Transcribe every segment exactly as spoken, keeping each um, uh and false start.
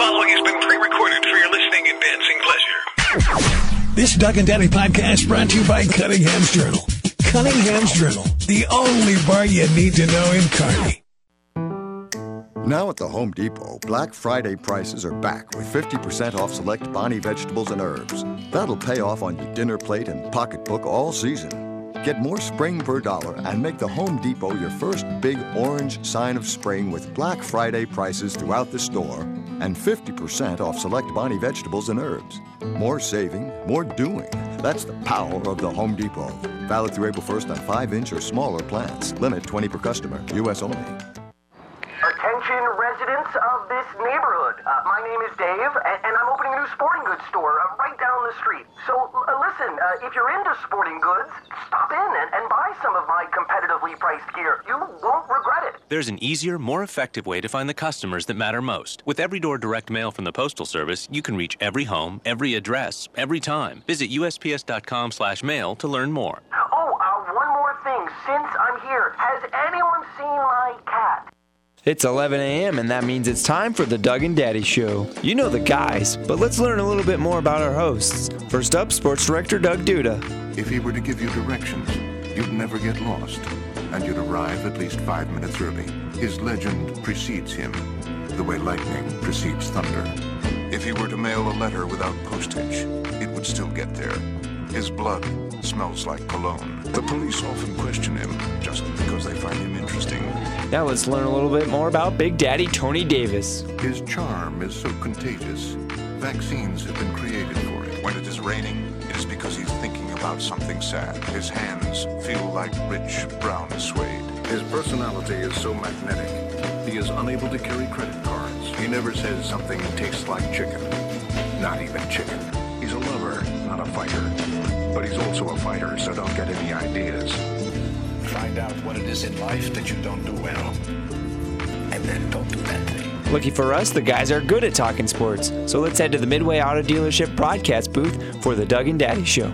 following has been pre-recorded for your listening and dancing pleasure. This Doug and Daddy podcast brought to you by Cunningham's Journal. Cunningham's Journal, the only bar you need to know in Kearney. Now at the Home Depot, Black Friday prices are back with fifty percent off select Bonnie vegetables and herbs. That'll pay off on your dinner plate and pocketbook all season. Get more spring per dollar and make the Home Depot your first big orange sign of spring with Black Friday prices throughout the store and fifty percent off select Bonnie vegetables and herbs. More saving, more doing. That's the power of the Home Depot. Valid through April first on five inch or smaller plants. Limit twenty per customer. U S only. Attention residents of this neighborhood. Uh, my name is Dave, and, and I'm opening a new sporting goods store uh, right down the street. So uh, listen, uh, if you're into sporting goods, stop in and, and buy some of my competitively priced gear. You won't regret it. There's an easier, more effective way to find the customers that matter most. With Every Door direct mail from the Postal Service, you can reach every home, every address, every time. Visit U S P S dot com slash mail to learn more. Oh, uh, one more thing. Since I'm here, has anyone seen my cat? It's eleven a.m. and that means it's time for the Doug and Daddy Show. You know the guys, but let's learn a little bit more about our hosts. First up, Sports Director Doug Duda. If he were to give you directions, you'd never get lost, and you'd arrive at least five minutes early. His legend precedes him, the way lightning precedes thunder. If he were to mail a letter without postage, it would still get there. His blood smells like cologne. The police often question him just because they find him interesting. Now let's learn a little bit more about Big Daddy Tony Davis. His charm is so contagious, vaccines have been created for it. When it is raining, it is because he's thinking about something sad. His hands feel like rich brown suede. His personality is so magnetic, he is unable to carry credit cards. He never says something tastes like chicken. Not even chicken. He's a lover, not a fighter. But he's also a fighter, so don't get any ideas. Find out what it is in life that you don't do well, and then don't do that thing. Lucky for us, the guys are good at talking sports. So let's head to the Midway Auto Dealership broadcast booth for the Doug and Daddy Show.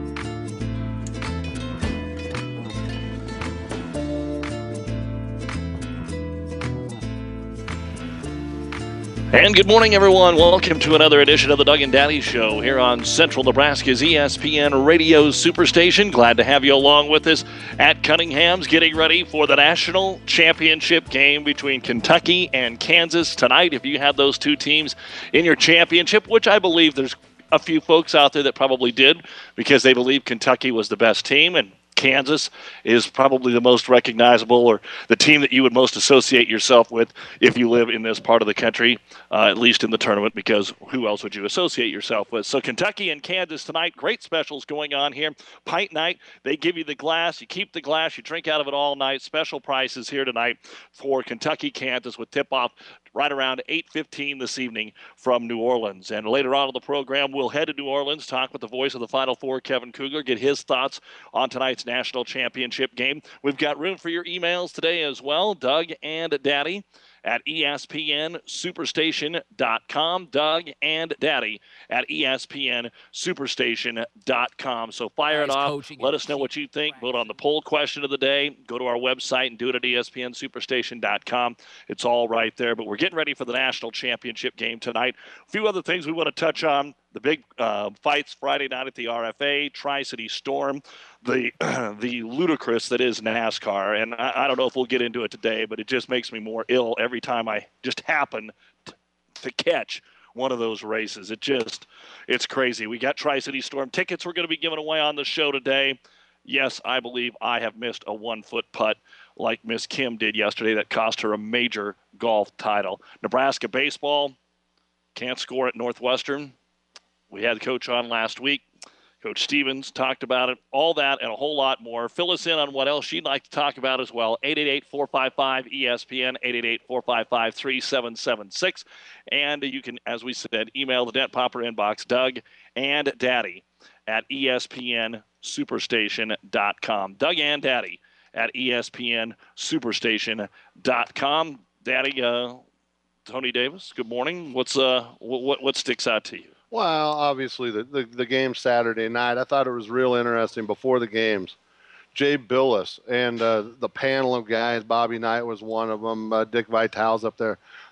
And good morning, everyone. Welcome to another edition of the Doug and Daddy Show here on Central Nebraska's E S P N Radio Superstation. Glad to have you along with us at Cunningham's, getting ready for the national championship game between Kentucky and Kansas tonight. If you have those two teams in your championship, which I believe there's a few folks out there that probably did because they believe Kentucky was the best team, and Kansas is probably the most recognizable, or the team that you would most associate yourself with if you live in this part of the country, uh, at least in the tournament, because who else would you associate yourself with? So Kentucky and Kansas tonight, great specials going on here. Pint night, they give you the glass, you keep the glass, you drink out of it all night. Special prices here tonight for Kentucky, Kansas, with tip-off right around eight fifteen this evening from New Orleans. And later on in the program, we'll head to New Orleans, talk with the voice of the Final Four, Kevin Kugler, get his thoughts on tonight's national championship game. We've got room for your emails today as well, Doug and Daddy at E S P N Superstation dot com. Doug and Daddy at E S P N Superstation dot com. So fire it off. Let us know what you think. Vote on the poll question of the day. Go to our website and do it at E S P N Superstation dot com. It's all right there. But we're getting ready for the national championship game tonight. A few other things we want to touch on. The big uh, fights Friday night at the R F A, Tri-City Storm, the the ludicrous that is NASCAR. And I, I don't know if we'll get into it today, but it just makes me more ill every time I just happen t- to catch one of those races. It just, it's crazy. We got Tri-City Storm tickets we're going to be giving away on the show today. Yes, I believe I have missed a one-foot putt like Miss Kim did yesterday that cost her a major golf title. Nebraska baseball can't score at Northwestern. We had the coach on last week. Coach Stevens talked about it, all that and a whole lot more. Fill us in on what else you'd like to talk about as well. eight eight eight, four five five, E S P N, eight eight eight, four five five, three seven seven six. And you can, as we said, email the Dent Popper inbox, Doug and Daddy at E S P N Superstation dot com. Doug and Daddy at E S P N Superstation dot com. Daddy, uh, Tony Davis, good morning. What's uh, what what sticks out to you? Well, obviously, the, the, the game Saturday night, I thought it was real interesting before the games. Jay Billis and uh, the panel of guys, Bobby Knight was one of them, uh, Dick Vitale's up there.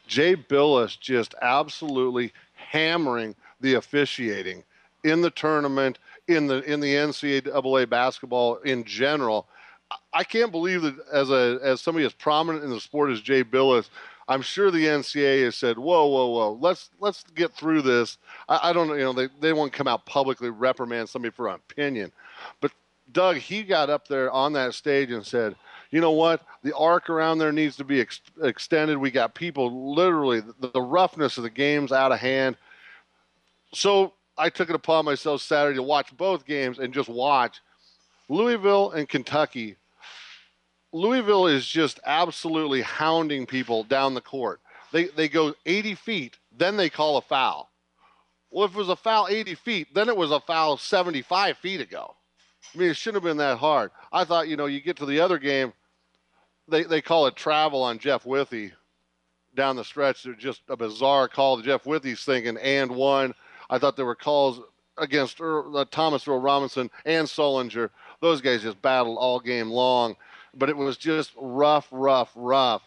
Jay Billis just absolutely hammering the officiating in the tournament, in the in the N C double A basketball in general. I can't believe that as a as somebody as prominent in the sport as Jay Billis, I'm sure the N C double A has said, whoa, whoa, whoa, let's let's get through this. I, I don't know, you know, they, they won't come out publicly reprimand somebody for an opinion. But Doug, he got up there on that stage and said, you know what, the arc around there needs to be ex- extended. We got people literally, the, the roughness of the game's out of hand. So I took it upon myself Saturday to watch both games and just watch Louisville and Kentucky. Louisville is just absolutely hounding people down the court. They they go eighty feet, then they call a foul. Well, if it was a foul eighty feet, then it was a foul seventy-five feet ago. I mean, it shouldn't have been that hard. I thought, you know, you get to the other game, they, they call it travel on Jeff Withey down the stretch. They're just a bizarre call. Jeff Withey's thinking and one. I thought there were calls against Earl, uh, Thomas Earl Robinson and Sullinger. Those guys just battled all game long. But it was just rough, rough, rough.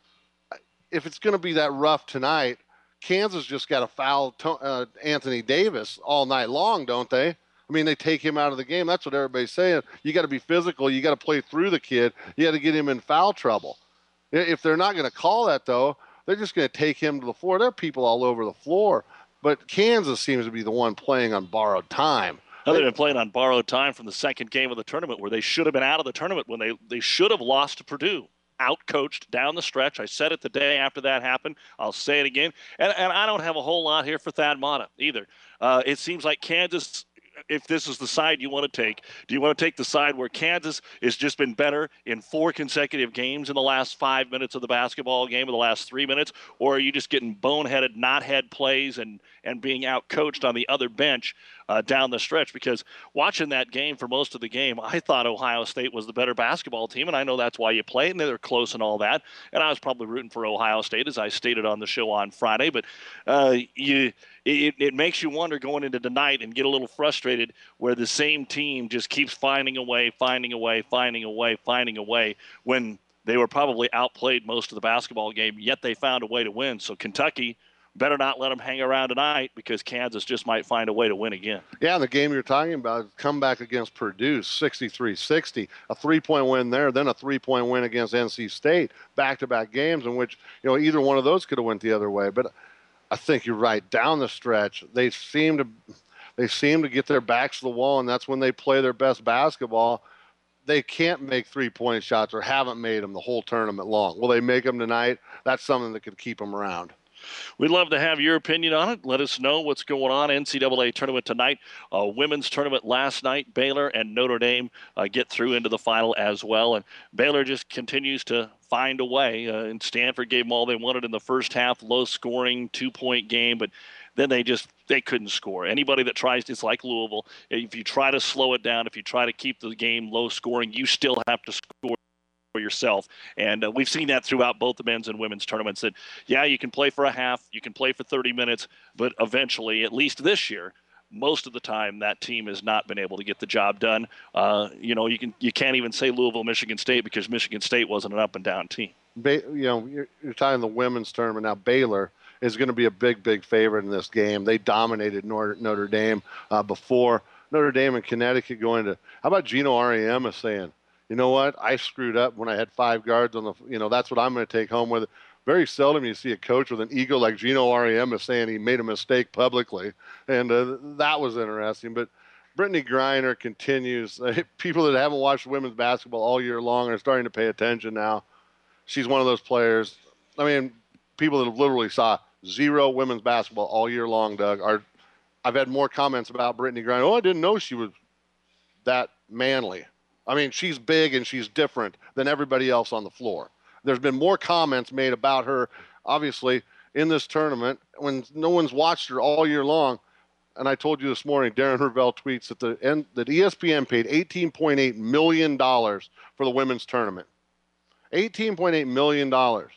If it's going to be that rough tonight, Kansas just got to foul to, uh, Anthony Davis all night long, don't they? I mean, they take him out of the game. That's what everybody's saying. You got to be physical. You got to play through the kid. You got to get him in foul trouble. If they're not going to call that, though, they're just going to take him to the floor. There are people all over the floor. But Kansas seems to be the one playing on borrowed time. Now, they've been playing on borrowed time from the second game of the tournament where they should have been out of the tournament when they, they should have lost to Purdue. Out-coached down the stretch. I said it the day after that happened. I'll say it again. And, and I don't have a whole lot here for Thad Matta either. Uh, it seems like Kansas, if this is the side you want to take, do you want to take the side where Kansas has just been better in four consecutive games in the last five minutes of the basketball game, or the last three minutes, or are you just getting boneheaded, not-head plays and, and being out-coached on the other bench uh, down the stretch? Because watching that game for most of the game, I thought Ohio State was the better basketball team, and I know that's why you play, and they're close and all that. And I was probably rooting for Ohio State, as I stated on the show on Friday. But uh, you it, it makes you wonder going into tonight and get a little frustrated where the same team just keeps finding a way, finding a way, finding a way, finding a way, when they were probably outplayed most of the basketball game, yet they found a way to win. So Kentucky better not let them hang around tonight, because Kansas just might find a way to win again. Yeah, the game you're talking about, comeback against Purdue, sixty-three sixty, a three-point win there, then a three-point win against N C State, back-to-back games in which, you know, either one of those could have went the other way. But I think you're right. Down the stretch, they seem to they seem to get their backs to the wall, and that's when they play their best basketball. They can't make three-point shots, or haven't made them the whole tournament long. Will they make them tonight? That's something that could keep them around. We'd love to have your opinion on it. Let us know what's going on. N C double A tournament tonight, uh, women's tournament last night. Baylor and Notre Dame uh, get through into the final as well. And Baylor just continues to find a way. Uh, and Stanford gave them all they wanted in the first half, low-scoring, two-point game. But then they just they couldn't score. Anybody that tries, it's like Louisville. If you try to slow it down, if you try to keep the game low-scoring, you still have to score for yourself. And uh, we've seen that throughout both the men's and women's tournaments, that, yeah, you can play for a half, you can play for thirty minutes, but eventually, at least this year, most of the time that team has not been able to get the job done. Uh, you know, you can you can't even say Louisville, Michigan State, because Michigan State wasn't an up-and-down team. Ba- you know, you're, you're talking the women's tournament now. Baylor is going to be a big, big favorite in this game. They dominated Notre, Notre Dame uh, before. Notre Dame and Connecticut going to – how about Gino Auriemma saying, you know what, I screwed up when I had five guards on the – you know, that's what I'm going to take home with it. Very seldom you see a coach with an ego like Gino Auriemma saying he made a mistake publicly, and uh, that was interesting. But Brittany Griner continues. Uh, people that haven't watched women's basketball all year long are starting to pay attention now. She's one of those players. I mean, people that have literally saw zero women's basketball all year long, Doug, are – I've had more comments about Brittany Griner. Oh, I didn't know she was that manly. I mean, she's big and she's different than everybody else on the floor. There's been more comments made about her, obviously, in this tournament when no one's watched her all year long. And I told you this morning, Darren Hervell tweets that the end, that E S P N paid eighteen point eight million dollars for the women's tournament. eighteen point eight million dollars.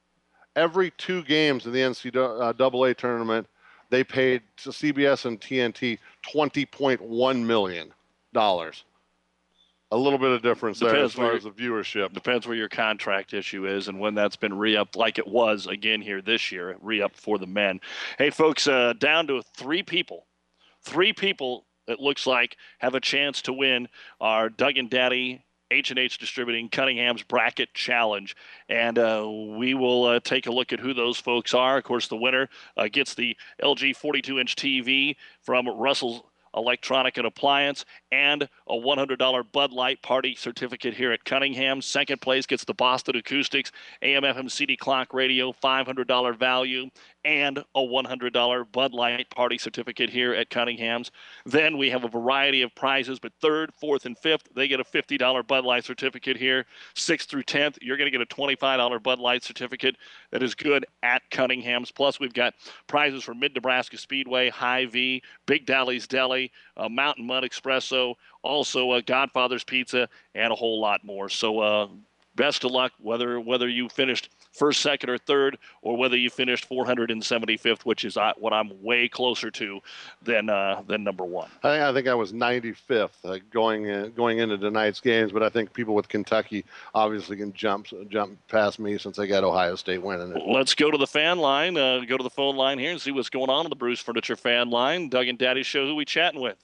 Every two games in the N C double A tournament, they paid to C B S and T N T twenty point one million dollars. a little bit of difference there Depends as far where- as the viewership. Depends where your contract issue is and when that's been re-upped, like it was again here this year, re-upped for the men. Hey, folks, uh, down to three people. Three people, it looks like, have a chance to win our Doug and Daddy H and H Distributing Cunningham's Bracket Challenge. And uh, we will uh, take a look at who those folks are. Of course, the winner uh, gets the L G forty-two inch T V from Russell's Electronic and Appliance, and a one hundred dollars Bud Light party certificate here at Cunningham. Second place gets the Boston Acoustics A M F M C D clock radio, five hundred dollars value, and a one hundred dollars Bud Light party certificate here at Cunningham's. Then we have a variety of prizes, but third, fourth, and fifth, they get a fifty dollars Bud Light certificate here. Sixth through tenth, you're going to get a twenty-five dollars Bud Light certificate that is good at Cunningham's. Plus, we've got prizes for Mid-Nebraska Speedway, Hy-Vee, Big Dally's Deli, uh, Mountain Mud Espresso, also uh, Godfather's Pizza, and a whole lot more. So uh, best of luck, whether whether you finished first, second, or third, or whether you finished four hundred seventy-fifth, which is uh, what I'm way closer to than uh, than number one. I think, I think I was ninety-fifth uh, going in, going into tonight's games, but I think people with Kentucky obviously can jump jump past me since they got Ohio State winning it. Let's go to the fan line, uh, go to the phone line here and see what's going on in the Bruce Furniture fan line. Doug and Daddy Show, who we chatting with?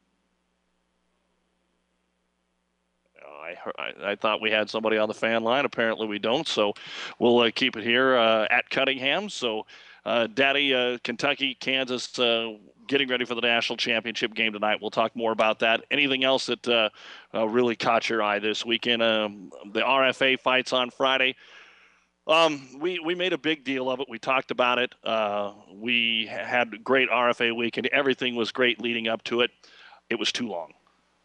I, heard, I, I thought we had somebody on the fan line. Apparently we don't, so we'll uh, keep it here uh, at Cunningham. So, uh, Daddy, uh, Kentucky, Kansas, uh, getting ready for the national championship game tonight. We'll talk more about that. Anything else that uh, uh, really caught your eye this weekend? Um, the R F A fights on Friday. Um, we, we made a big deal of it. We talked about it. Uh, we had a great R F A weekend. Everything was great leading up to it. It was too long.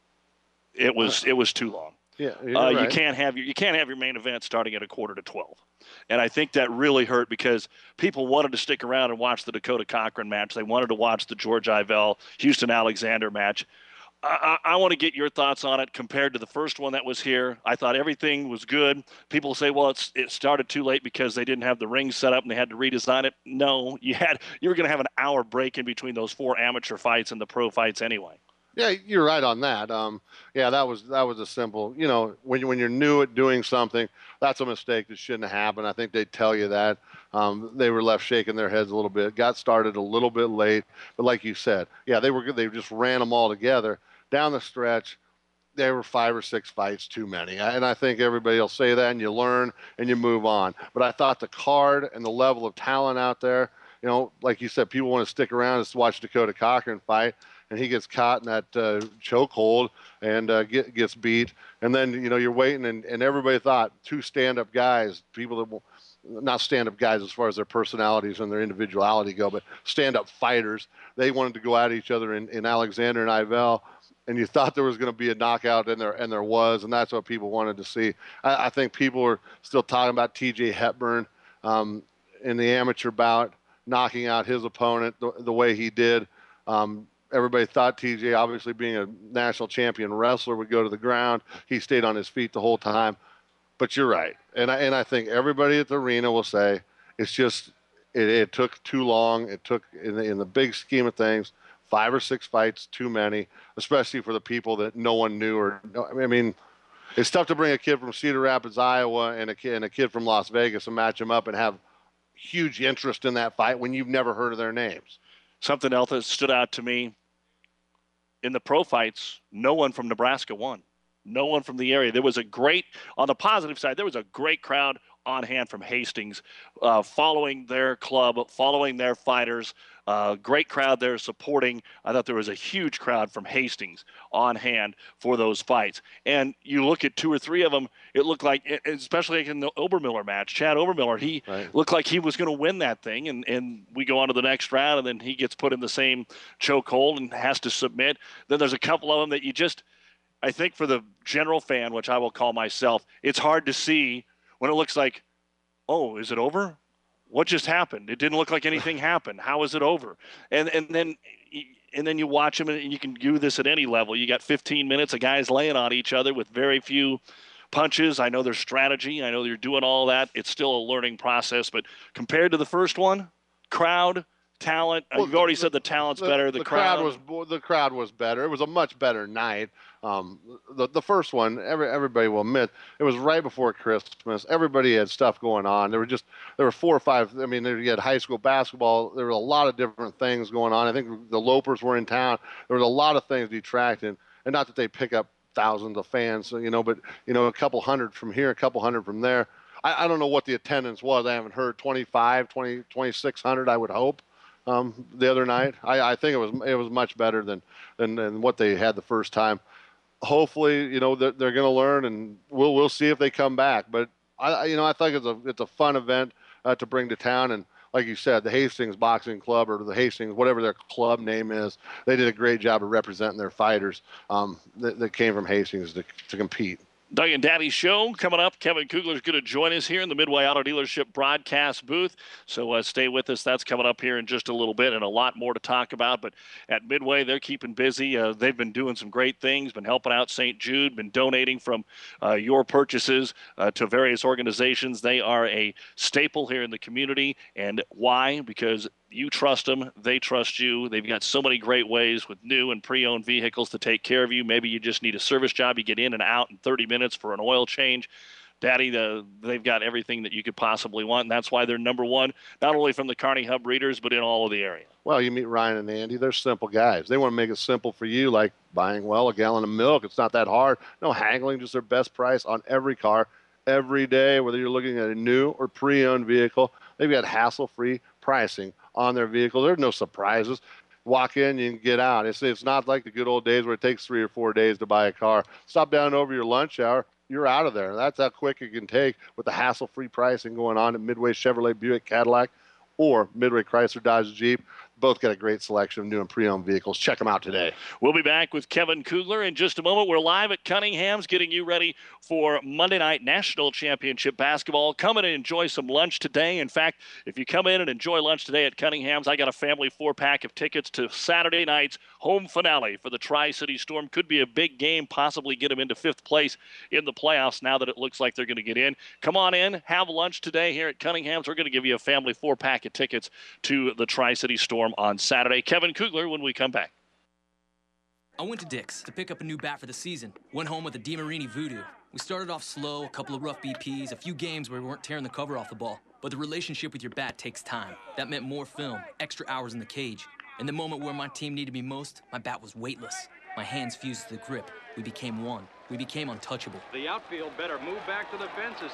It was it was too long. Yeah, uh, right. You can't have your you can't have your main event starting at a quarter to twelve, and I think that really hurt because people wanted to stick around and watch the Dakota Cochran match. They wanted to watch the George Ivell Houston Alexander match. I, I, I want to get your thoughts on it compared to the first one that was here. I thought everything was good. People say, well, it's, it started too late because they didn't have the ring set up and they had to redesign it. No, you had you were going to have an hour break in between those four amateur fights and the pro fights anyway. Yeah, you're right on that. Um, yeah, that was that was a simple. You know, when you, when you're new at doing something, that's a mistake that shouldn't have happened. I think they tell you that. Um, they were left shaking their heads a little bit. Got started a little bit late, but like you said, yeah, they were they just ran them all together down the stretch. There were five or six fights too many, and I think everybody will say that, and you learn and you move on. But I thought the card and the level of talent out there, you know, like you said, people want to stick around and watch Dakota Cochran fight. And he gets caught in that uh, chokehold and uh, get, gets beat. And then, you know, you're waiting, and, and everybody thought two stand-up guys, people that will, not stand-up guys as far as their personalities and their individuality go, but stand-up fighters. They wanted to go at each other in, in Alexander and Ivell, and you thought there was going to be a knockout, and there and there was, and that's what people wanted to see. I, I think people are still talking about T J Hepburn um, in the amateur bout, knocking out his opponent the, the way he did. Um, Everybody thought T J, obviously being a national champion wrestler, would go to the ground. He stayed on his feet the whole time. But you're right. And I, and I think everybody at the arena will say it's just it, it took too long. It took, in the, in the big scheme of things, five or six fights too many, especially for the people that no one knew. Or I mean, it's tough to bring a kid from Cedar Rapids, Iowa, and a kid, and a kid from Las Vegas and match them up and have huge interest in that fight when you've never heard of their names. Something else that stood out to me, in the pro fights, no one from Nebraska won. No one from the area. There was a great, on the positive side, there was a great crowd on hand from Hastings uh, following their club, following their fighters. Uh, great crowd there supporting. I thought there was a huge crowd from Hastings on hand for those fights. And you look at two or three of them, it looked like, especially in the Obermiller match, Chad Obermiller, he right. looked like he was going to win that thing. And, and we go on to the next round, and then he gets put in the same chokehold and has to submit. Then there's a couple of them that you just, I think for the general fan, which I will call myself, it's hard to see when it looks like, oh, is it over? What just happened? It didn't look like anything happened. How is it over? And and then and then you watch them, and you can do this at any level. You got fifteen minutes of guys laying on each other with very few punches. I know there's strategy. I know you're doing all that. It's still a learning process. But compared to the first one, crowd, talent? Well, You've already the, said the talent's the, better. The, the crowd, crowd was the crowd was better. It was a much better night. Um, the the first one, every everybody will admit, it was right before Christmas. Everybody had stuff going on. There were just there were four or five. I mean, there, you had high school basketball. There were a lot of different things going on. I think the Lopers were in town. There was a lot of things detracting, and not that they pick up thousands of fans, you know, but you know, a couple hundred from here, a couple hundred from there. I, I don't know what the attendance was. I haven't heard twenty-five, twenty, twenty-six hundred, I would hope, um, the other night. I, I think it was it was much better than, than, than what they had the first time. Hopefully, you know, they're, they're going to learn, and we'll we'll see if they come back. But I, you know, I think it's a it's a fun event uh, to bring to town, and like you said, the Hastings Boxing Club, or the Hastings, whatever their club name is, they did a great job of representing their fighters um, that, that came from Hastings to to compete. Doug and Daddy Show coming up. Kevin Kugler is going to join us here in the Midway Auto Dealership broadcast booth. So uh, stay with us. That's coming up here in just a little bit, and a lot more to talk about. But at Midway, they're keeping busy. Uh, they've been doing some great things, been helping out Saint Jude, been donating from uh, your purchases uh, to various organizations. They are a staple here in the community. And why? Because you trust them. They trust you. They've got so many great ways with new and pre-owned vehicles to take care of you. Maybe you just need a service job. You get in and out in thirty minutes for an oil change. Daddy, the, they've got everything that you could possibly want, and that's why they're number one, not only from the Kearney Hub readers, but in all of the area. Well, you meet Ryan and Andy. They're simple guys. They want to make it simple for you, like buying, well, a gallon of milk. It's not that hard. No haggling, just their best price on every car, every day, whether you're looking at a new or pre-owned vehicle. They've got hassle-free pricing on their vehicle. There's no surprises. Walk in, you can get out. It's it's not like the good old days where it takes three or four days to buy a car. Stop down over your lunch hour, you're out of there. That's how quick it can take with the hassle-free pricing going on at Midway Chevrolet Buick Cadillac or Midway Chrysler Dodge Jeep. Both got a great selection of new and pre-owned vehicles. Check them out today. We'll be back with Kevin Kugler in just a moment. We're live at Cunningham's getting you ready for Monday Night National Championship Basketball. Come in and enjoy some lunch today. In fact, if you come in and enjoy lunch today at Cunningham's, I got a family four-pack of tickets to Saturday night's home finale for the Tri-City Storm. Could be a big game, possibly get them into fifth place in the playoffs now that it looks like they're going to get in. Come on in, have lunch today here at Cunningham's. We're going to give you a family four-pack of tickets to the Tri-City Storm on Saturday. Kevin Kugler when we come back. I went to Dick's to pick up a new bat for the season. Went home with a DeMarini Voodoo. We started off slow, a couple of rough B Ps, a few games where we weren't tearing the cover off the ball. But the relationship with your bat takes time. That meant more film, extra hours in the cage. In the moment where my team needed me most, my bat was weightless. My hands fused to the grip. We became one. We became untouchable. The outfield better move back to the fences.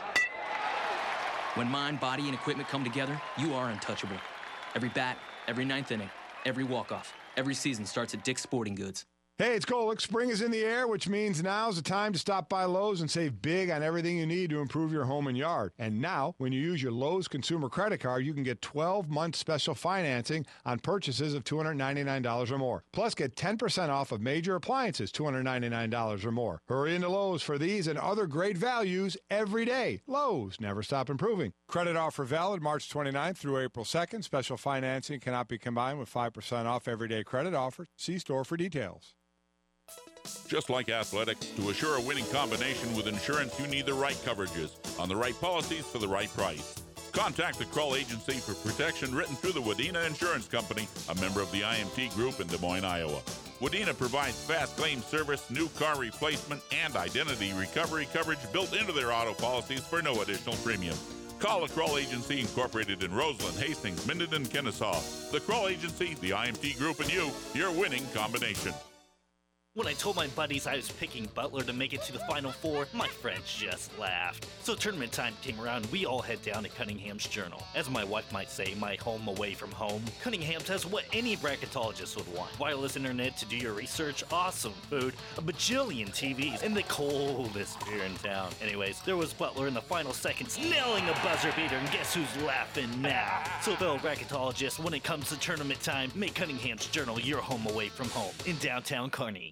When mind, body, and equipment come together, you are untouchable. Every bat, every ninth inning, every walk-off, every season starts at Dick's Sporting Goods. Hey, it's Golick. Spring is in the air, which means now's the time to stop by Lowe's and save big on everything you need to improve your home and yard. And now, when you use your Lowe's Consumer Credit Card, you can get twelve month special financing on purchases of two hundred ninety-nine dollars or more. Plus, get ten percent off of major appliances, two hundred ninety-nine dollars or more. Hurry into Lowe's for these and other great values every day. Lowe's, never stop improving. Credit offer valid March twenty-ninth through April second. Special financing cannot be combined with five percent off everyday credit offer. See store for details. Just like athletics, to assure a winning combination with insurance, you need the right coverages on the right policies for the right price. Contact the Kroll Agency for protection written through the Wadena Insurance Company, a member of the I M T Group in Des Moines, Iowa. Wadena provides fast claim service, new car replacement, and identity recovery coverage built into their auto policies for no additional premium. Call the Kroll Agency, incorporated in Roseland, Hastings, Minden, and Kennesaw. The Kroll Agency, the I M T Group, and you, your winning combination. When I told my buddies I was picking Butler to make it to the Final Four, my friends just laughed. So tournament time came around, we all head down to Cunningham's Journal. As my wife might say, my home away from home. Cunningham's has what any bracketologist would want. Wireless internet to do your research, awesome food, a bajillion T Vs, and the coldest beer in town. Anyways, there was Butler in the final seconds, nailing a buzzer beater, and guess who's laughing now? So fellow bracketologists, when it comes to tournament time, make Cunningham's Journal your home away from home in downtown Kearney.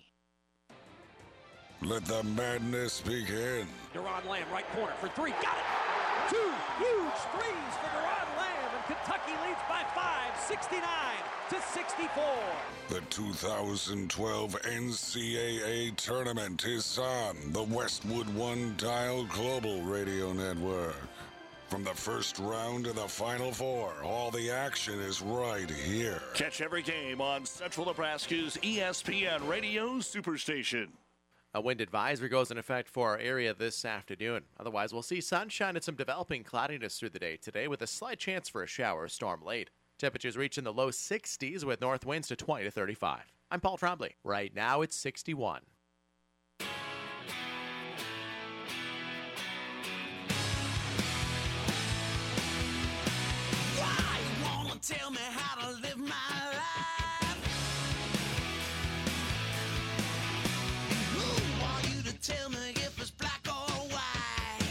Let the madness begin. Deron Lamb, right corner for three. Got it! Two huge threes for Deron Lamb, and Kentucky leads by five, sixty-nine to sixty-four. The two thousand twelve N C double A tournament is on the Westwood One Dial Global Radio Network. From the first round to the Final Four, all the action is right here. Catch every game on Central Nebraska's E S P N Radio Superstation. A wind advisory goes in effect for our area this afternoon. Otherwise, we'll see sunshine and some developing cloudiness through the day today with a slight chance for a shower or storm late. Temperatures reach in the low sixties with north winds to twenty to thirty-five. I'm Paul Trombley. Right now, it's sixty-one. Tell me how to live my life. Who are you to tell me if it's black or white?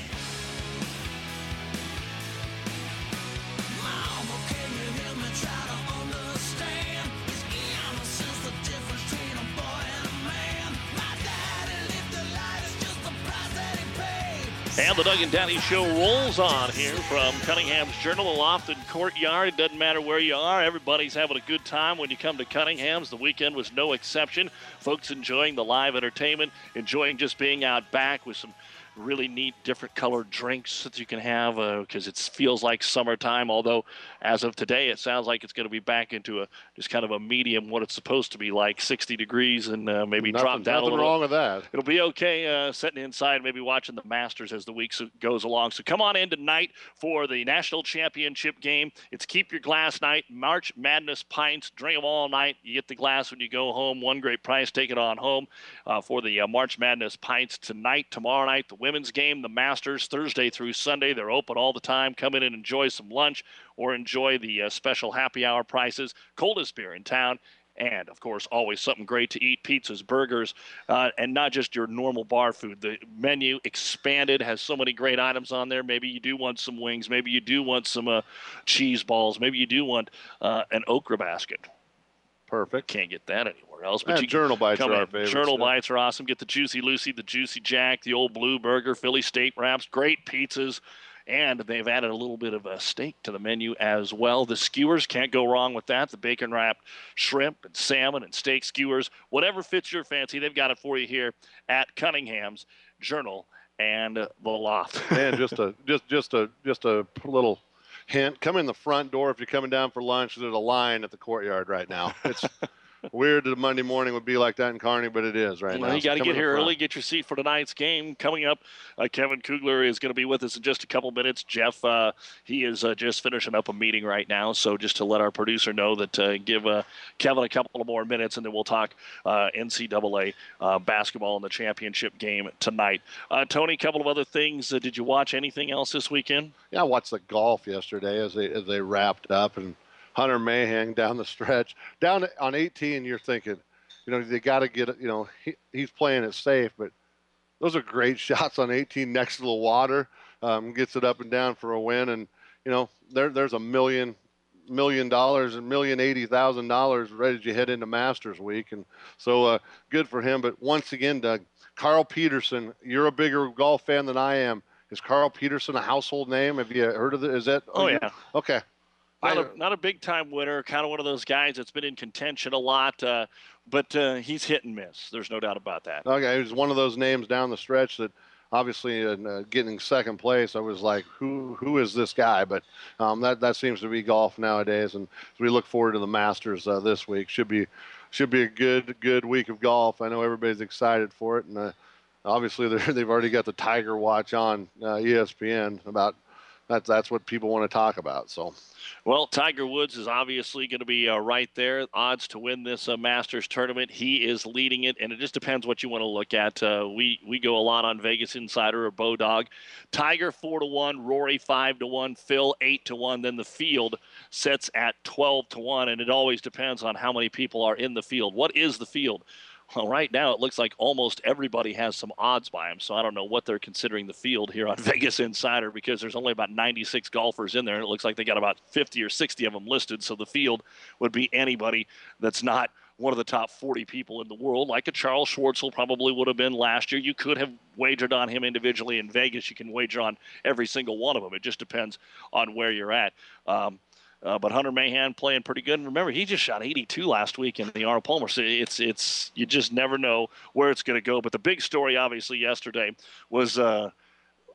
Mama, can you hear me try to understand? Is innocence the difference between a boy and a man? My daddy lived the life, it's just the price that he paid. And the Doug and Daddy Show rolls on here from Cunningham's Journal, the Lofton Courtyard. It doesn't matter where you are. Everybody's having a good time when you come to Cunningham's. The weekend was no exception. Folks enjoying the live entertainment, enjoying just being out back with some really neat different colored drinks that you can have because uh, it feels like summertime, although as of today it sounds like it's going to be back into a just kind of a medium what it's supposed to be like, sixty degrees, and uh, maybe nothing, drop down a little. Nothing wrong with that. It'll be okay uh, sitting inside, maybe watching the Masters as the week goes along. So come on in tonight for the National Championship game. It's Keep Your Glass night, March Madness pints, drink them all night. You get the glass when you go home. One great price, take it on home uh, for the uh, March Madness pints tonight, tomorrow night, the women's game, the Masters, Thursday through Sunday. They're open all the time. Come in and enjoy some lunch or enjoy the uh, special happy hour prices. Coldest beer in town. And, of course, always something great to eat, pizzas, burgers, uh, and not just your normal bar food. The menu expanded, has so many great items on there. Maybe you do want some wings. Maybe you do want some uh, cheese balls. Maybe you do want uh, an okra basket. Perfect. Can't get that anywhere else. But you Journal Bites are our favorite. Journal stuff. Bites are awesome. Get the Juicy Lucy, the Juicy Jack, the Old Blue Burger, Philly Steak Wraps, great pizzas. And they've added a little bit of a steak to the menu as well. The skewers, can't go wrong with that. The bacon-wrapped shrimp and salmon and steak skewers. Whatever fits your fancy, they've got it for you here at Cunningham's Journal and uh, the Loft. And just a just just a just a little hint: come in the front door if you're coming down for lunch. There's a line at the courtyard right now. It's weird that a Monday morning would be like that in Kearney, but it is right well, now. You got to so get here early, get your seat for tonight's game. Coming up, uh, Kevin Kugler is going to be with us in just a couple minutes. Jeff, uh, he is uh, just finishing up a meeting right now, so just to let our producer know that uh, give uh, Kevin a couple of more minutes, and then we'll talk uh, N C double A uh, basketball in the championship game tonight. Uh, Tony, a couple of other things. Uh, did you watch anything else this weekend? Yeah, I watched the golf yesterday as they as they wrapped up, and Hunter Mahan down the stretch. Down on eighteen, you're thinking, you know, they got to get it, you know, he, he's playing it safe, but those are great shots on eighteen next to the water. Um, gets it up and down for a win, and, you know, there there's a million, million dollars and million eighty thousand dollars right as you head into Masters week. And so uh, good for him. But once again, Doug, Carl Peterson, you're a bigger golf fan than I am. Is Carl Peterson a household name? Have you heard of it? Is that? Oh, yeah. Okay. Not a, not a big-time winner, kind of one of those guys that's been in contention a lot, uh, but uh, he's hit and miss. There's no doubt about that. Okay, he was one of those names down the stretch that obviously in uh, getting second place, I was like, who who is this guy? But um, that, that seems to be golf nowadays, and as we look forward to the Masters uh, this week, should be should be a good, good week of golf. I know everybody's excited for it, and uh, obviously they've already got the Tiger Watch on uh, E S P N about that's that's what people want to talk about. So. Well, Tiger Woods is obviously going to be uh, right there. Odds to win this uh, Masters tournament. He is leading it, and it just depends what you want to look at. Uh, we we go a lot on Vegas Insider or Bodog. Tiger four to one, Rory five to one, Phil eight to one. Then the field sets at twelve to one, and it always depends on how many people are in the field. What is the field? Well, right now it looks like almost everybody has some odds by them, so I don't know what they're considering the field here on Vegas Insider because there's only about ninety-six golfers in there, and it looks like they got about fifty or sixty of them listed, so the field would be anybody that's not one of the top forty people in the world, like a Charles Schwartzel probably would have been last year. You could have wagered on him individually in Vegas. You can wager on every single one of them. It just depends on where you're at. Um, Uh, but Hunter Mahan playing pretty good. And remember, he just shot eighty-two last week in the Arnold Palmer. So it's, it's, you just never know where it's going to go. But the big story, obviously, yesterday was uh,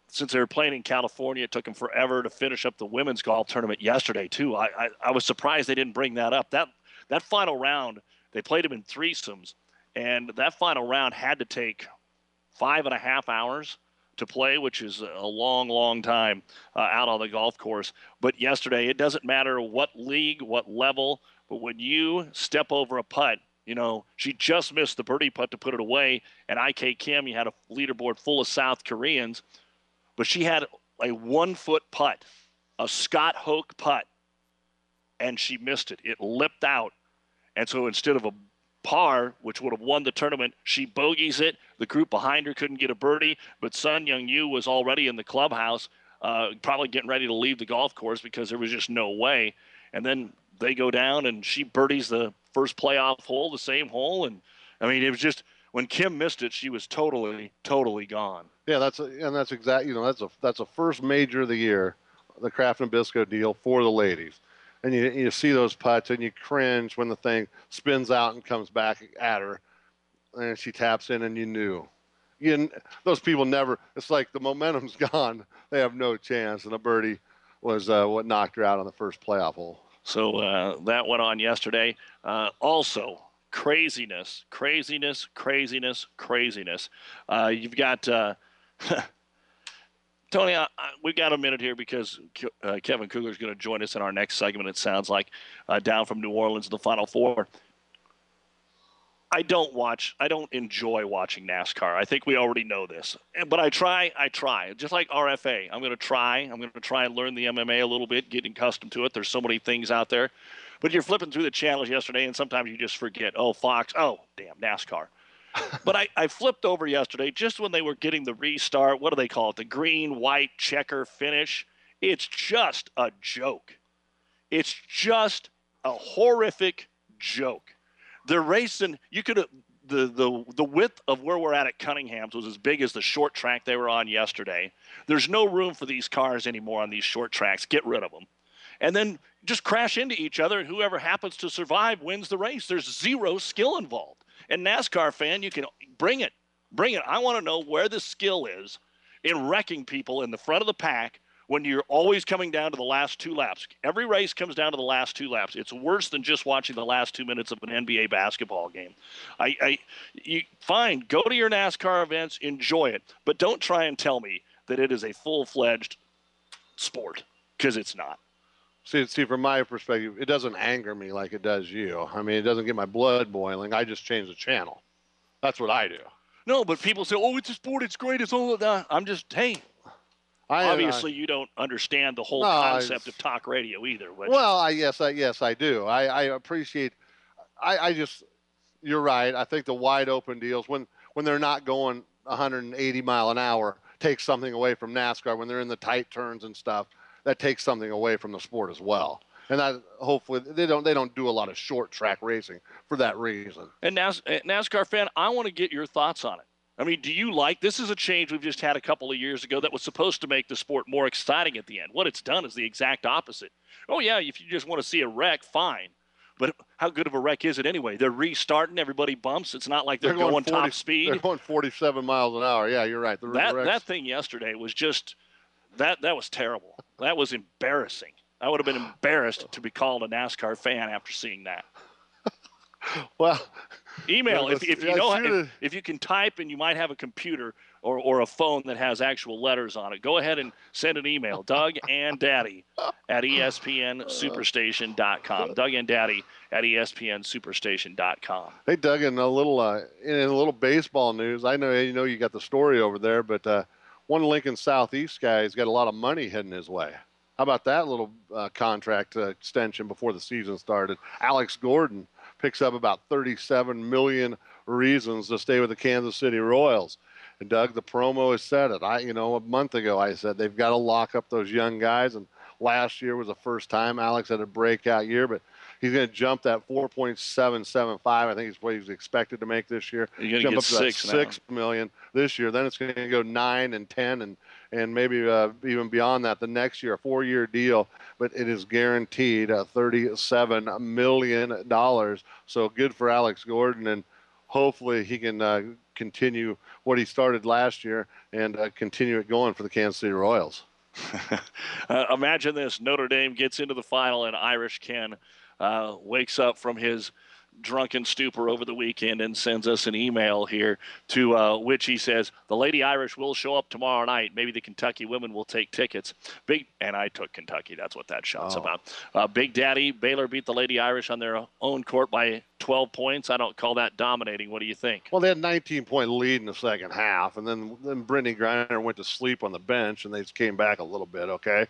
since they were playing in California, it took them forever to finish up the women's golf tournament yesterday, too. I, I, I was surprised they didn't bring that up. That that final round, they played them in threesomes, and that final round had to take five and a half hours to play, which is a long, long time uh, out on the golf course. But yesterday, it doesn't matter what league, what level, but when you step over a putt, you know, she just missed the birdie putt to put it away, and I K Kim, you had a leaderboard full of South Koreans, but she had a one-foot putt, a Scott Hoke putt, and she missed it. It lipped out, and so instead of a par, which would have won the tournament, she bogeys it. The group behind her couldn't get a birdie, but Sun Young Yu was already in the clubhouse, uh, probably getting ready to leave the golf course because there was just no way. And then they go down, and she birdies the first playoff hole, the same hole. And, I mean, it was just when Kim missed it, she was totally, totally gone. Yeah, that's a, and that's exactly, you know, that's a that's a first major of the year, the Kraft and Bisco deal for the ladies. And you you see those putts, and you cringe when the thing spins out and comes back at her, and she taps in, and you knew. You, those people never, it's like the momentum's gone. They have no chance, and a birdie was uh, what knocked her out on the first playoff hole. So uh, that went on yesterday. Uh, also, craziness, craziness, craziness, craziness. Uh, you've got uh, – Tony, I, I, we've got a minute here because uh, Kevin Kugler is going to join us in our next segment, it sounds like, uh, down from New Orleans in the Final Four. I don't watch, I don't enjoy watching NASCAR. I think we already know this. But I try, I try. Just like R F A, I'm going to try. I'm going to try and learn the M M A a little bit, getting accustomed to it. There's so many things out there. But you're flipping through the channels yesterday, and sometimes you just forget, oh, Fox, oh, damn, NASCAR. But I, I flipped over yesterday just when they were getting the restart. What do they call it? The green, white, checker finish. It's just a joke. It's just a horrific joke. They're racing. You could the the the width of where we're at at Cunningham's was as big as the short track they were on yesterday. There's no room for these cars anymore on these short tracks. Get rid of them. And then just crash into each other, and whoever happens to survive wins the race. There's zero skill involved. And NASCAR fan, you can bring it. Bring it. I want to know where the skill is in wrecking people in the front of the pack when you're always coming down to the last two laps. Every race comes down to the last two laps. It's worse than just watching the last two minutes of an N B A basketball game. I, I you, fine, go to your NASCAR events, enjoy it, but don't try and tell me that it is a full-fledged sport, because it's not. See, see, from my perspective, it doesn't anger me like it does you. I mean, it doesn't get my blood boiling. I just change the channel. That's what I do. No, but people say, oh, it's a sport, it's great, it's all of that. I'm just, hey, I, obviously I, you don't understand the whole no, concept I, of talk radio either. Which... Well, I, yes, I, yes, I do. I, I appreciate, I, I just, you're right. I think the wide open deals, when, when they're not going one hundred eighty mile an hour, takes something away from NASCAR. When they're in the tight turns and stuff, that takes something away from the sport as well. And that hopefully they don't they don't do a lot of short track racing for that reason. And NAS, NASCAR fan, I want to get your thoughts on it. I mean, do you like, this is a change we've just had a couple of years ago that was supposed to make the sport more exciting at the end. What it's done is the exact opposite. Oh, yeah, if you just want to see a wreck, fine. But how good of a wreck is it anyway? They're restarting, everybody bumps. It's not like they're, they're going, going forty, top speed. They're going forty-seven miles an hour. Yeah, you're right. The that, that thing yesterday was just, that that was terrible. That was embarrassing. I would have been embarrassed to be called a NASCAR fan after seeing that. Well, email if, if you know if, if you can type and you might have a computer or, or a phone that has actual letters on it. Go ahead and send an email. Doug and Daddy at E S P N Superstation dot com. Doug and Daddy at E S P N Superstation dot com. Hey, Doug, in a little uh, in a little baseball news, I know you know you got the story over there, but uh, one Lincoln Southeast guy has got a lot of money heading his way. How about that little uh, contract uh, extension before the season started? Alex Gordon picks up about thirty-seven million reasons to stay with the Kansas City Royals. And Doug, the promo has said it. I, you know, a month ago I said they've got to lock up those young guys. And last year was the first time Alex had a breakout year, but he's going to jump that four point seven seven five. I think is what he's expected to make this year. You're jump get up to six, that six million this year. Then it's going to go nine and ten and and maybe uh, even beyond that the next year, a four-year deal. But it is guaranteed uh, thirty-seven million dollars. So good for Alex Gordon. And hopefully he can uh, continue what he started last year and uh, continue it going for the Kansas City Royals. uh, imagine this. Notre Dame gets into the final, and Irish Ken uh, wakes up from his drunken stupor over the weekend and sends us an email here to uh, which he says, the Lady Irish will show up tomorrow night. Maybe the Kentucky women will take tickets. Big, and I took Kentucky. That's what that shot's Oh. about. Uh, Big Daddy, Baylor beat the Lady Irish on their own court by twelve points. I don't call that dominating. What do you think? Well, they had a nineteen-point lead in the second half, and then, then Brittany Griner went to sleep on the bench, and they just came back a little bit, okay?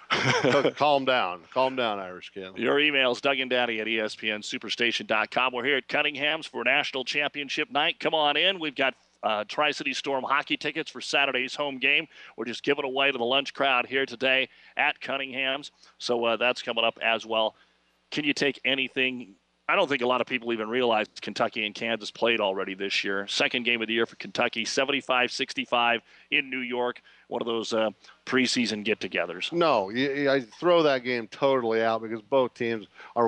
So calm down. Calm down, Irish Ken. Your emails, Doug and Daddy at E S P N Superstation dot com. We're here at Cunningham's for National Championship Night. Come on in. We've got uh, Tri-City Storm hockey tickets for Saturday's home game. We're just giving away to the lunch crowd here today at Cunningham's. So uh, that's coming up as well. Can you take anything? I don't think a lot of people even realize Kentucky and Kansas played already this year. Second game of the year for Kentucky, seventy-five sixty-five in New York. One of those uh, preseason get-togethers. No, you, you- I throw that game totally out because both teams are,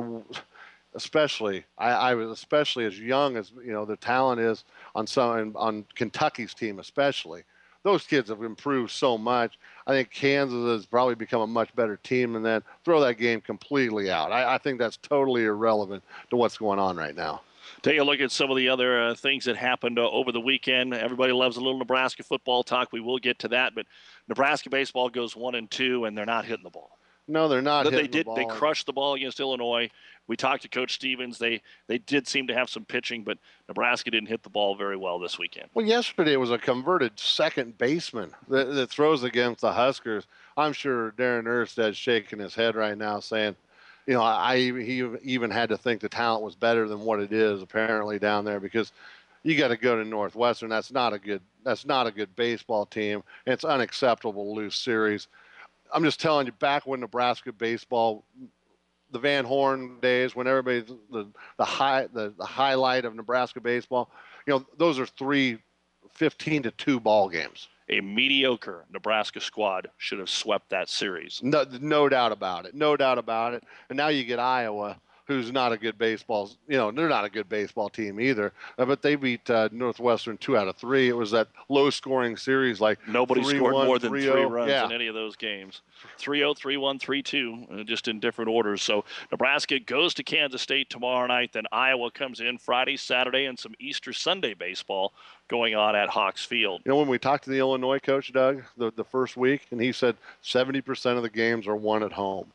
especially I, I was especially as young as you know the talent is on some on Kentucky's team especially. Those kids have improved so much. I think Kansas has probably become a much better team than that. Throw that game completely out. I, I think that's totally irrelevant to what's going on right now. Take a look at some of the other uh, things that happened uh, over the weekend. Everybody loves a little Nebraska football talk. We will get to that, but Nebraska baseball goes one and two, and they're not hitting the ball. No, they're not. They hitting did. The ball. They crushed the ball against Illinois. We talked to Coach Stevens. They they did seem to have some pitching, but Nebraska didn't hit the ball very well this weekend. Well, yesterday it was a converted second baseman that, that throws against the Huskers. I'm sure Darren Ersted's shaking his head right now saying, you know, I he even had to think the talent was better than what it is apparently down there because you got to go to Northwestern. That's not a good that's not a good baseball team. And it's unacceptable to lose series. I'm just telling you, back when Nebraska baseball, the Van Horn days, when everybody's the the high the, the highlight of Nebraska baseball, you know, those are three fifteen to two ball games. A mediocre Nebraska squad should have swept that series. No, no doubt about it. No doubt about it. And now you get Iowa, who's not a good baseball, you know, they're not a good baseball team either. Uh, but they beat uh, Northwestern two out of three. It was that low-scoring series, like Nobody three scored one, more than three three oh. runs Yeah. in any of those games. three oh, three one, three two, uh, just in different orders. So Nebraska goes to Kansas State tomorrow night. Then Iowa comes in Friday, Saturday, and some Easter Sunday baseball going on at Hawks Field. You know, when we talked to the Illinois coach, Doug, the, the first week, and he said seventy percent of the games are won at home.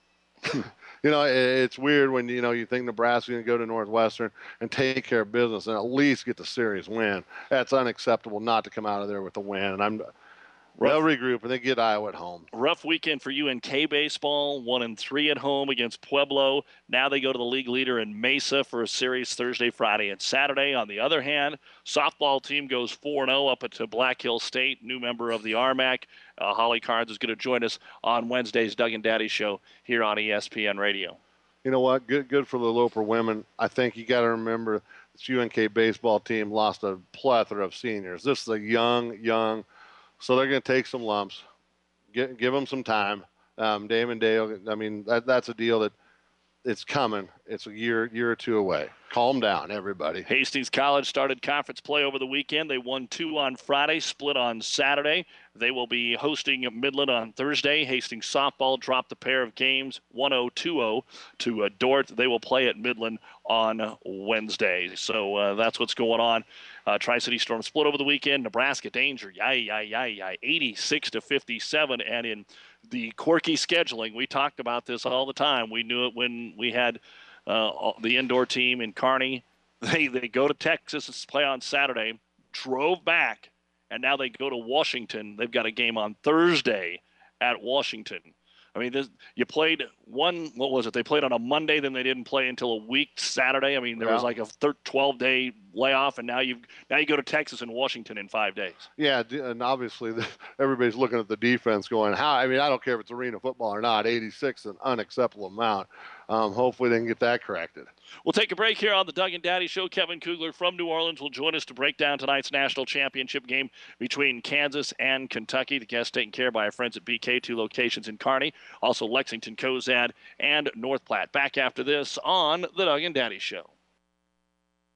You know, it, it's weird when, you know, you think Nebraska's going to go to Northwestern and take care of business and at least get the series win. That's unacceptable not to come out of there with a win. And I'm they'll regroup and they get Iowa at home. Rough weekend for U N K baseball, one and three at home against Pueblo. Now they go to the league leader in Mesa for a series Thursday, Friday, and Saturday. On the other hand, softball team goes four and oh up to Black Hill State, new member of the R M A C. Uh, Holly Carnes is going to join us on Wednesday's Doug and Daddy show here on E S P N Radio. You know what? Good, good for the Loper women. I think you got to remember this U N K baseball team lost a plethora of seniors. This is a young, young. So they're going to take some lumps, give, give them some time. Um, Damon Dale, I mean, that, that's a deal that it's coming. It's a year, year or two away. Calm down, everybody. Hastings College started conference play over the weekend. They won two on Friday, split on Saturday. They will be hosting Midland on Thursday. Hastings softball dropped a pair of games, one oh, two oh to uh, Dort. They will play at Midland on Wednesday. So uh, that's what's going on. Uh, Tri-City Storm split over the weekend. Nebraska Danger, yay, yay, yay, yay, eighty-six to fifty-seven. And in the quirky scheduling, we talked about this all the time. We knew it when we had uh, the indoor team in Kearney. They, they go to Texas to play on Saturday, drove back, and now they go to Washington. They've got a game on Thursday at Washington. I mean, this, you played one, what was it? They played on a Monday, then they didn't play until a week Saturday. I mean, there Yeah. was like a twelve-day layoff, and now you now you go to Texas and Washington in five days. Yeah, d- and obviously the, everybody's looking at the defense going, how? I mean, I don't care if it's arena football or not. eighty-six is an unacceptable amount. Um, hopefully they can get that corrected. We'll take a break here on the Doug and Daddy Show. Kevin Kugler from New Orleans will join us to break down tonight's national championship game between Kansas and Kentucky. The guest taken care of by our friends at B K, two locations in Kearney, also Lexington, Cozad, and North Platte. Back after this on the Doug and Daddy Show.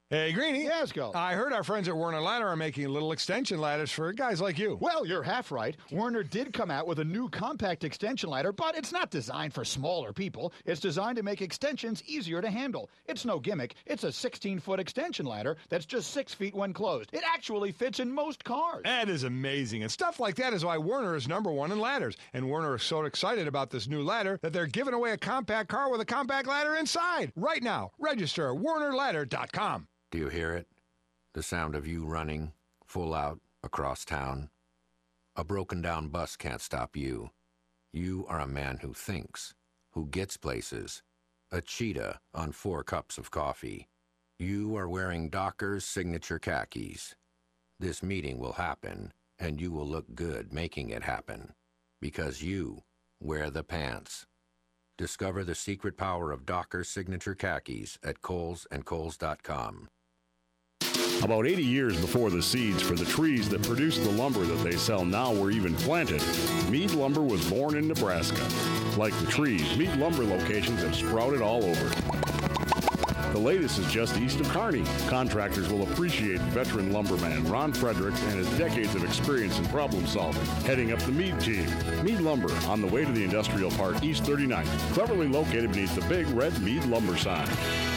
Hey, Greenie. Yes, go. I heard our friends at Werner Ladder are making little extension ladders for guys like you. Well, you're half right. Werner did come out with a new compact extension ladder, but it's not designed for smaller people. It's designed to make extensions easier to handle. It's no gimmick. It's a sixteen-foot extension ladder that's just six feet when closed. It actually fits in most cars. That is amazing. And stuff like that is why Werner is number one in ladders. And Werner is so excited about this new ladder that they're giving away a compact car with a compact ladder inside. Right now, register at werner ladder dot com. Do you hear it? The sound of you running, full out, across town. A broken down bus can't stop you. You are a man who thinks, who gets places. A cheetah on four cups of coffee. You are wearing Docker's signature khakis. This meeting will happen, and you will look good making it happen. Because you wear the pants. Discover the secret power of Docker's signature khakis at Kohl's and Kohl's dot com. About eighty years before the seeds for the trees that produce the lumber that they sell now were even planted, Mead Lumber was born in Nebraska. Like the trees, Mead Lumber locations have sprouted all over. The latest is just east of Kearney. Contractors will appreciate veteran lumberman Ron Fredericks and his decades of experience in problem solving, heading up the Mead team. Mead Lumber, on the way to the Industrial Park East thirty-ninth, cleverly located beneath the big red Mead Lumber sign.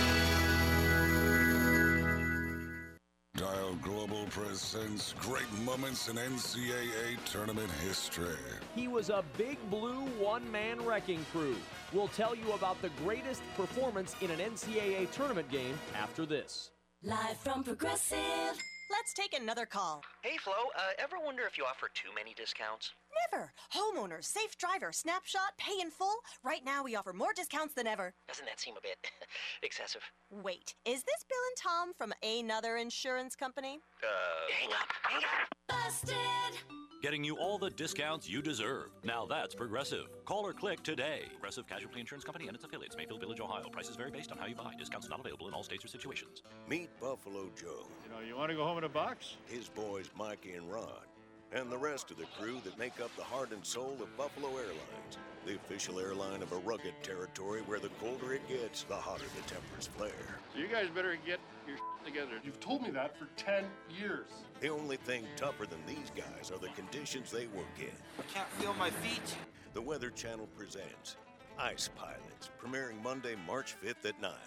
Dial Global presents great moments in N C double A tournament history. He was a big blue one-man wrecking crew. We'll tell you about the greatest performance in an N C double A tournament game after this. Live from Progressive. Let's take another call. Hey, Flo, uh, ever wonder if you offer too many discounts? Never. Homeowners, safe driver, snapshot, pay in full. Right now, we offer more discounts than ever. Doesn't that seem a bit excessive? Wait, is this Bill and Tom from another insurance company? Uh, hang up, hang up. Busted. Getting you all the discounts you deserve. Now that's Progressive. Call or click today. Progressive Casualty Insurance Company and its affiliates. Mayfield Village, Ohio. Prices vary based on how you buy. Discounts not available in all states or situations. Meet Buffalo Joe. You know, you want to go home in a box? His boys Mikey and Ron. And the rest of the crew that make up the heart and soul of Buffalo Airlines. The official airline of a rugged territory where the colder it gets, the hotter the tempers flare. So you guys better get your shit together. You've told me that for ten years. The only thing tougher than these guys are the conditions they work in. I can't feel my feet. The Weather Channel presents Ice Pilots, premiering Monday, March fifth at nine.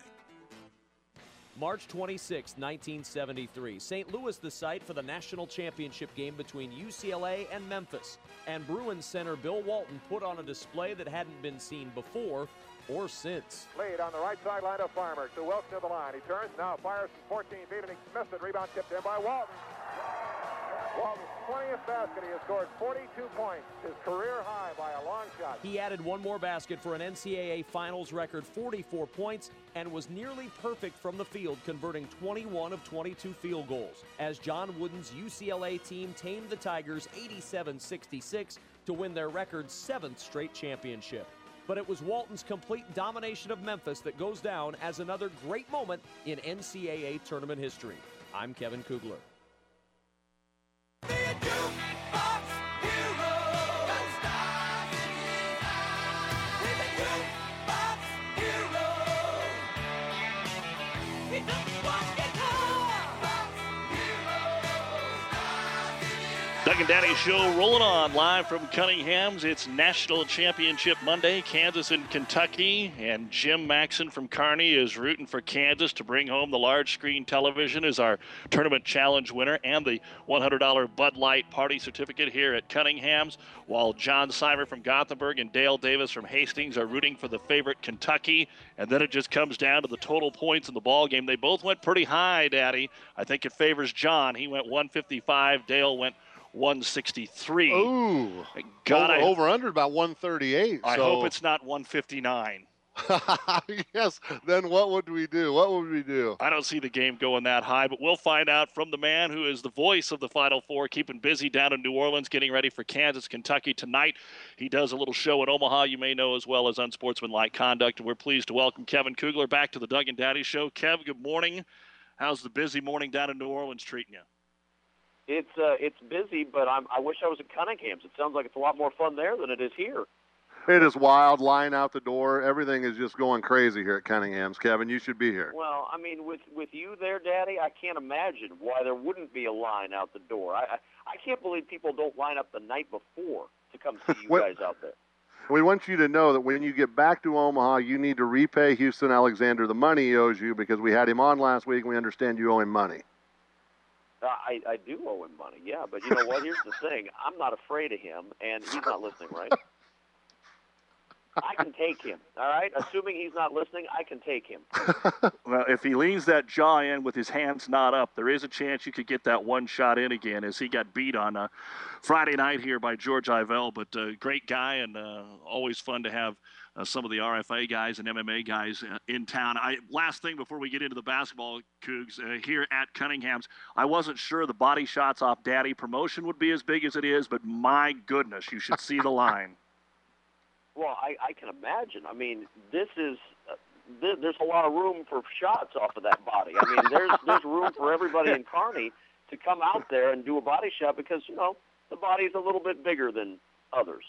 March twenty-sixth, nineteen seventy-three. Saint Louis the site for the national championship game between U C L A and Memphis. And Bruins center Bill Walton put on a display that hadn't been seen before or since. Lead on the right sideline of Farmer to Welch near the line. He turns, now fires from fourteen feet, and he missed it. Rebound tipped in by Walton. Walton's twentieth basket. He has scored forty-two points, his career high by a long shot. He added one more basket for an N C double A Finals record forty-four points and was nearly perfect from the field, converting twenty-one of twenty-two field goals, as John Wooden's U C L A team tamed the Tigers eighty-seven sixty-six to win their record seventh straight championship. But it was Walton's complete domination of Memphis that goes down as another great moment in N C double A tournament history. I'm Kevin Kugler. Doug and Daddy Show rolling on live from Cunningham's. It's National Championship Monday, Kansas and Kentucky. And Jim Maxson from Kearney is rooting for Kansas to bring home the large screen television as our tournament challenge winner and the one hundred dollars Bud Light party certificate here at Cunningham's. While John Siver from Gothenburg and Dale Davis from Hastings are rooting for the favorite Kentucky. And then it just comes down to the total points in the ball game. They both went pretty high, Daddy. I think it favors John. He went one fifty-five. Dale went one sixty-three. Ooh. God, over, I, over under about one thirty-eight. I so. hope it's not one fifty-nine. Yes, then what would we do? What would we do? I don't see the game going that high, but we'll find out from the man who is the voice of the Final Four, keeping busy down in New Orleans, getting ready for Kansas, Kentucky tonight. He does a little show in Omaha you may know as well as Unsportsmanlike Conduct, and we're pleased to welcome Kevin Kugler back to the Doug and Daddy Show. Kev, good morning. How's the busy morning down in New Orleans treating you? It's uh, it's busy, but I'm, I wish I was at Cunningham's. It sounds like it's a lot more fun there than it is here. It is wild, line out the door. Everything is just going crazy here at Cunningham's. Kevin, you should be here. Well, I mean, with with you there, Daddy, I can't imagine why there wouldn't be a line out the door. I I, I can't believe people don't line up the night before to come see you What- guys out there. We want you to know that when you get back to Omaha, you need to repay Houston Alexander the money he owes you, because we had him on last week and we understand you owe him money. Uh, I, I do owe him money, yeah, but you know what? Here's the thing. I'm not afraid of him, and he's not listening, right? I can take him, all right? Assuming he's not listening, I can take him. Well, if he leans that jaw in with his hands not up, there is a chance you could get that one shot in again, as he got beat on uh, Friday night here by George Ivell. But uh, great guy, and uh, always fun to have uh, some of the R F A guys and M M A guys uh, in town. I Last thing before we get into the basketball, Cougs, uh, here at Cunningham's, I wasn't sure the body shots off Daddy promotion would be as big as it is, but my goodness, you should see the line. Well, I, I can imagine. I mean, this is uh, th- there's a lot of room for shots off of that body. I mean, there's there's room for everybody in Kearney to come out there and do a body shot because, you know, the body's a little bit bigger than others.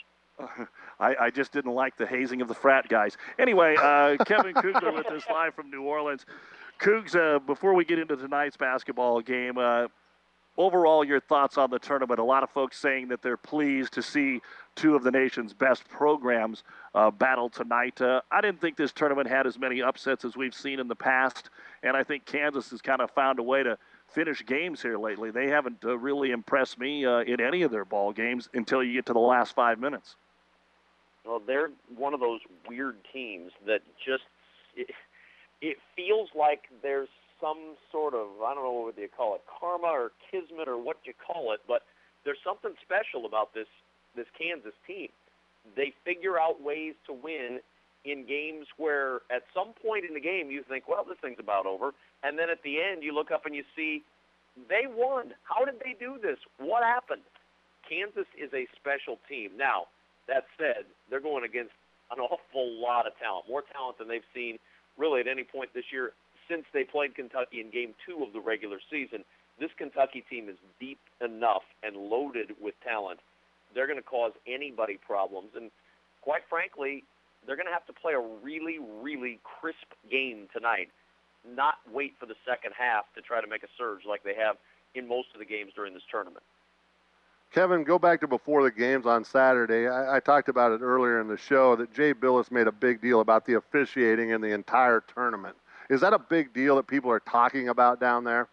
I, I just didn't like the hazing of the frat guys. Anyway, uh, Kevin Kugler with us live from New Orleans. Cougs, uh, before we get into tonight's basketball game, uh, overall, your thoughts on the tournament. A lot of folks saying that they're pleased to see two of the nation's best programs uh, battle tonight. Uh, I didn't think this tournament had as many upsets as we've seen in the past, and I think Kansas has kind of found a way to finish games here lately. They haven't uh, really impressed me uh, in any of their ball games until you get to the last five minutes. Well, they're one of those weird teams that just it, it feels like there's some sort of, I don't know what you call it, karma or kismet or what you call it, but there's something special about this this Kansas team. They figure out ways to win in games where at some point in the game you think, well, this thing's about over, and then at the end you look up and you see they won. How did they do this? What happened? Kansas is a special team. Now, that said, they're going against an awful lot of talent, more talent than they've seen really at any point this year since they played Kentucky in game two of the regular season. This Kentucky team is deep enough and loaded with talent. They're going to cause anybody problems. And quite frankly, they're going to have to play a really, really crisp game tonight, not wait for the second half to try to make a surge like they have in most of the games during this tournament. Kevin, go back to before the games on Saturday. I, I talked about it earlier in the show that Jay Billis made a big deal about the officiating in the entire tournament. Is that a big deal that people are talking about down there?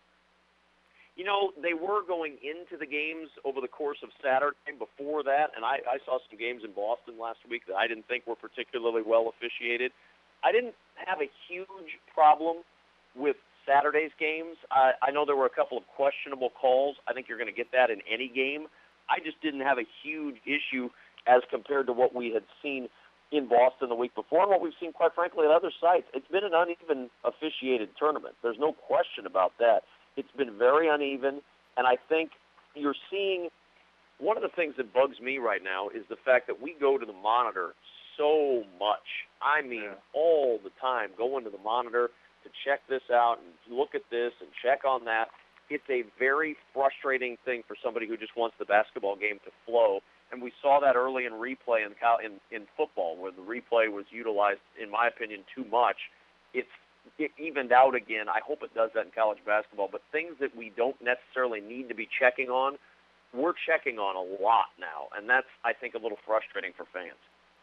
You know, they were going into the games over the course of Saturday before that, and I, I saw some games in Boston last week that I didn't think were particularly well officiated. I didn't have a huge problem with Saturday's games. I, I know there were a couple of questionable calls. I think you're going to get that in any game. I just didn't have a huge issue as compared to what we had seen in Boston the week before and what we've seen, quite frankly, at other sites. It's been an uneven officiated tournament. There's no question about that. It's been very uneven, and I think you're seeing one of the things that bugs me right now is the fact that we go to the monitor so much. I mean, yeah. all the time, going to the monitor to check this out and look at this and check on that. It's a very frustrating thing for somebody who just wants the basketball game to flow. And we saw that early in replay in, in, in football, where the replay was utilized, in my opinion, too much. It's it evened out again. I hope it does that in college basketball. But things that we don't necessarily need to be checking on, we're checking on a lot now. And that's, I think, a little frustrating for fans.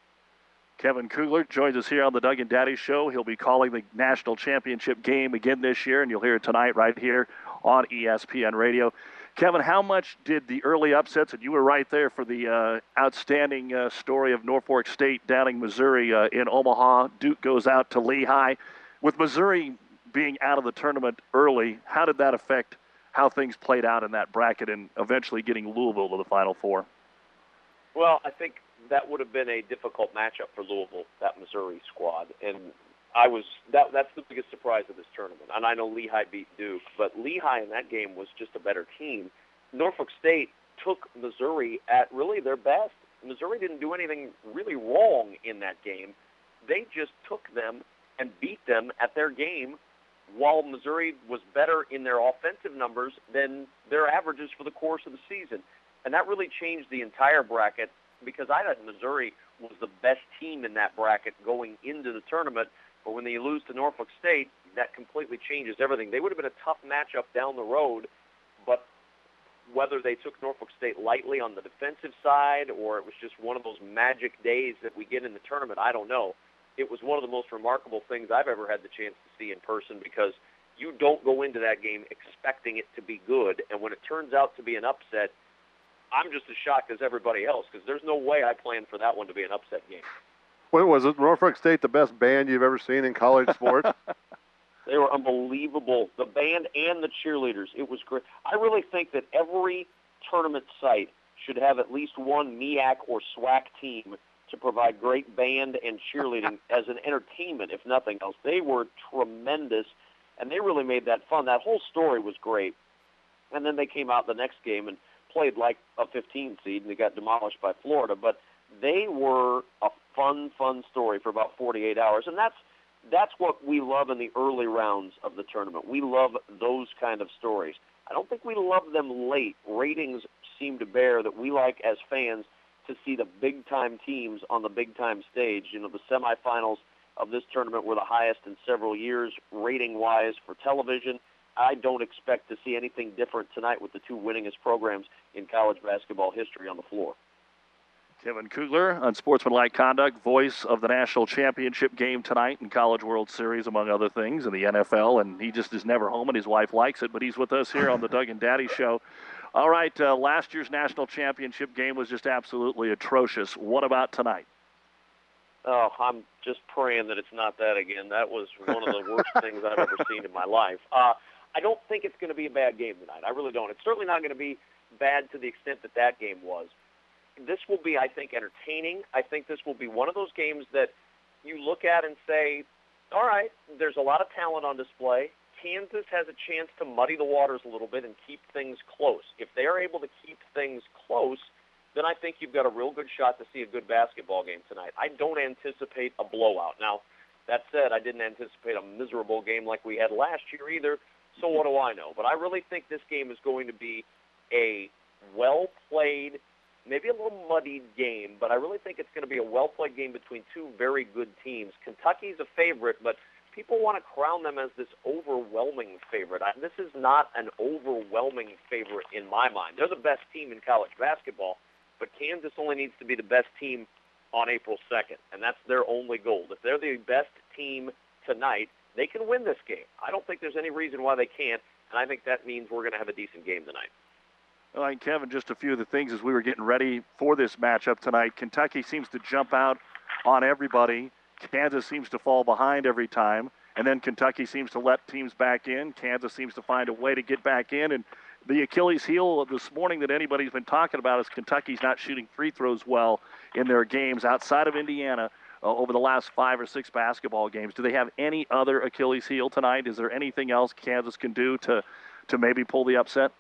Kevin Kugler joins us here on the Doug and Daddy Show. He'll be calling the national championship game again this year, and you'll hear it tonight right here on E S P N Radio. Kevin, how much did the early upsets, and you were right there for the uh, outstanding uh, story of Norfolk State downing Missouri uh, in Omaha. Duke goes out to Lehigh. With Missouri being out of the tournament early, how did that affect how things played out in that bracket and eventually getting Louisville to the Final Four? Well, I think that would have been a difficult matchup for Louisville, that Missouri squad. And I was that that's the biggest surprise of this tournament. And I know Lehigh beat Duke, but Lehigh in that game was just a better team. Norfolk State took Missouri at really their best. Missouri didn't do anything really wrong in that game. They just took them and beat them at their game, while Missouri was better in their offensive numbers than their averages for the course of the season. And that really changed the entire bracket, because I had Missouri was the best team in that bracket going into the tournament. But when they lose to Norfolk State, that completely changes everything. They would have been a tough matchup down the road, but whether they took Norfolk State lightly on the defensive side or it was just one of those magic days that we get in the tournament, I don't know. It was one of the most remarkable things I've ever had the chance to see in person, because you don't go into that game expecting it to be good, and when it turns out to be an upset, I'm just as shocked as everybody else, because there's no way I planned for that one to be an upset game. What was it? Norfolk State the best band you've ever seen in college sports? They were unbelievable. The band and the cheerleaders. It was great. I really think that every tournament site should have at least one M E A C or SWAC team to provide great band and cheerleading as an entertainment, if nothing else. They were tremendous, and they really made that fun. That whole story was great. And then they came out the next game and played like a fifteen seed, and they got demolished by Florida. But they were a fun, fun story for about forty-eight hours, and that's That's what we love in the early rounds of the tournament. We love those kind of stories. I don't think we love them late. Ratings seem to bear that we like, as fans, to see the big-time teams on the big-time stage. You know, the semifinals of this tournament were the highest in several years, rating-wise, for television. I don't expect to see anything different tonight with the two winningest programs in college basketball history on the floor. Kevin Kugler, unsportsmanlike conduct, voice of the national championship game tonight in College World Series, among other things, in the N F L, and he just is never home, and his wife likes it, but he's with us here on the Doug and Daddy Show. All right, uh, last year's national championship game was just absolutely atrocious. What about tonight? Oh, I'm just praying that it's not that again. That was one of the worst things I've ever seen in my life. Uh, I don't think it's going to be a bad game tonight. I really don't. It's certainly not going to be bad to the extent that that game was. This will be, I think, entertaining. I think this will be one of those games that you look at and say, all right, there's a lot of talent on display. Kansas has a chance to muddy the waters a little bit and keep things close. If they are able to keep things close, then I think you've got a real good shot to see a good basketball game tonight. I don't anticipate a blowout. Now, that said, I didn't anticipate a miserable game like we had last year either, so what do I know? But I really think this game is going to be a well-played, maybe a little muddied game, but I really think it's going to be a well-played game between two very good teams. Kentucky's a favorite, but people want to crown them as this overwhelming favorite. I, this is not an overwhelming favorite in my mind. They're the best team in college basketball, but Kansas only needs to be the best team on April second, and that's their only goal. If they're the best team tonight, they can win this game. I don't think there's any reason why they can't, and I think that means we're going to have a decent game tonight. All right, Kevin, just a few of the things as we were getting ready for this matchup tonight. Kentucky seems to jump out on everybody. Kansas seems to fall behind every time. And then Kentucky seems to let teams back in. Kansas seems to find a way to get back in. And the Achilles heel this morning that anybody's been talking about is Kentucky's not shooting free throws well in their games outside of Indiana uh, over the last five or six basketball games. Do they have any other Achilles heel tonight? Is there anything else Kansas can do to, to maybe pull the upset?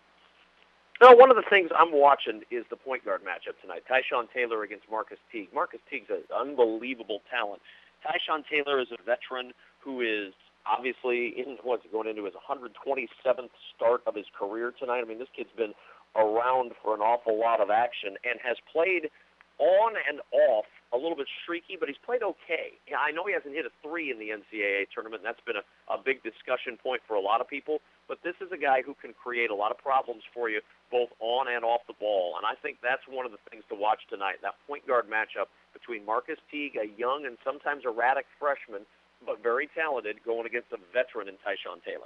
No, one of the things I'm watching is the point guard matchup tonight. Tyshawn Taylor against Marcus Teague. Marcus Teague's an unbelievable talent. Tyshawn Taylor is a veteran who is obviously in what's going into his one hundred twenty-seventh start of his career tonight. I mean, this kid's been around for an awful lot of action and has played on and off, a little bit streaky, but he's played okay. Yeah, I know he hasn't hit a three in the N C double A tournament, and that's been a, a big discussion point for a lot of people, but this is a guy who can create a lot of problems for you both on and off the ball, and I think that's one of the things to watch tonight, that point guard matchup between Marcus Teague, a young and sometimes erratic freshman, but very talented, going against a veteran in Tyshawn Taylor.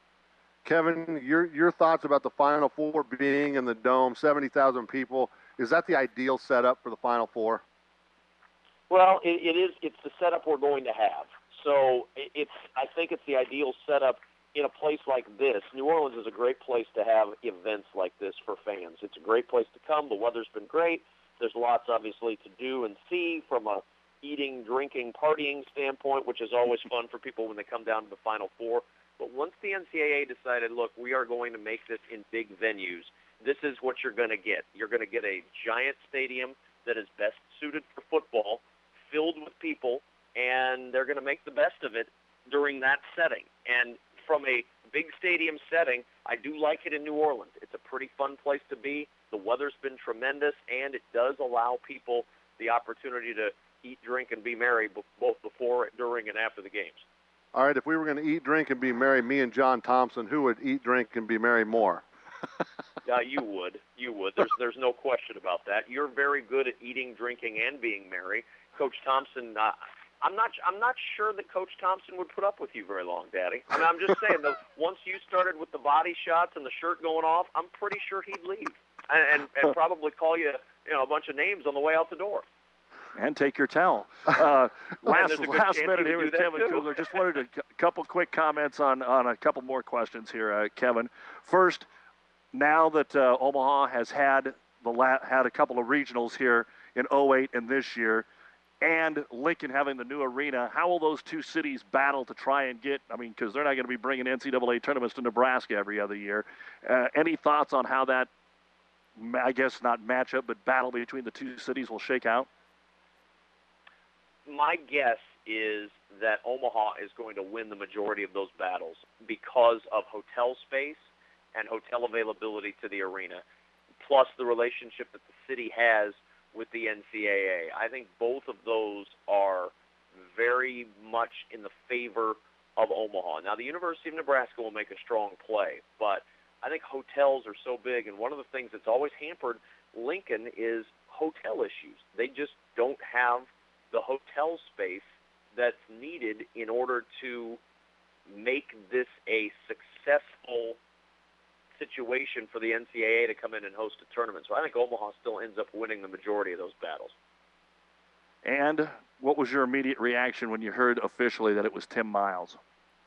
Kevin, your your thoughts about the Final Four being in the Dome, seventy thousand people, is that the ideal setup for the Final Four? Well, it, it is. It's the setup we're going to have. So it's. I think it's the ideal setup in a place like this. New Orleans is a great place to have events like this for fans. It's a great place to come. The weather's been great. There's lots, obviously, to do and see from a eating, drinking, partying standpoint, which is always fun for people when they come down to the Final Four. But once the N C double A decided, look, we are going to make this in big venues, this is what you're going to get. You're going to get a giant stadium that is best suited for football, filled with people, and they're going to make the best of it during that setting. And from a big stadium setting, I do like it in New Orleans. It's a pretty fun place to be. The weather's been tremendous, and it does allow people the opportunity to eat, drink, and be merry b- both before, during, and after the games. All right, if we were going to eat, drink, and be merry, me and John Thompson, who would eat, drink, and be merry more? Yeah, you would. You would. There's there's no question about that. You're very good at eating, drinking, and being merry. Coach Thompson, uh, I'm not I'm not sure that Coach Thompson would put up with you very long, Daddy. I mean, I'm just saying, though, once you started with the body shots and the shirt going off, I'm pretty sure he'd leave and, and, and probably call you, you know, a bunch of names on the way out the door. And take your towel. Uh, last there's a good last chance minute he here would with do that, Kevin too. Kugler. Just wanted a c- couple quick comments on, on a couple more questions here, uh, Kevin. First, now that uh, Omaha has had the la- had a couple of regionals here in oh eight and this year, and Lincoln having the new arena, how will those two cities battle to try and get, I mean, because they're not going to be bringing N C double A tournaments to Nebraska every other year. Uh, any thoughts on how that, I guess not matchup, but battle between the two cities will shake out? My guess is that Omaha is going to win the majority of those battles because of hotel space and hotel availability to the arena, plus the relationship that the city has with the N C double A. I think both of those are very much in the favor of Omaha. Now, the University of Nebraska will make a strong play, but I think hotels are so big, and one of the things that's always hampered Lincoln is hotel issues. They just don't have the hotel space that's needed in order to make this a successful situation for the N C double A to come in and host a tournament. So I think Omaha still ends up winning the majority of those battles. And what was your immediate reaction when you heard officially that it was Tim Miles?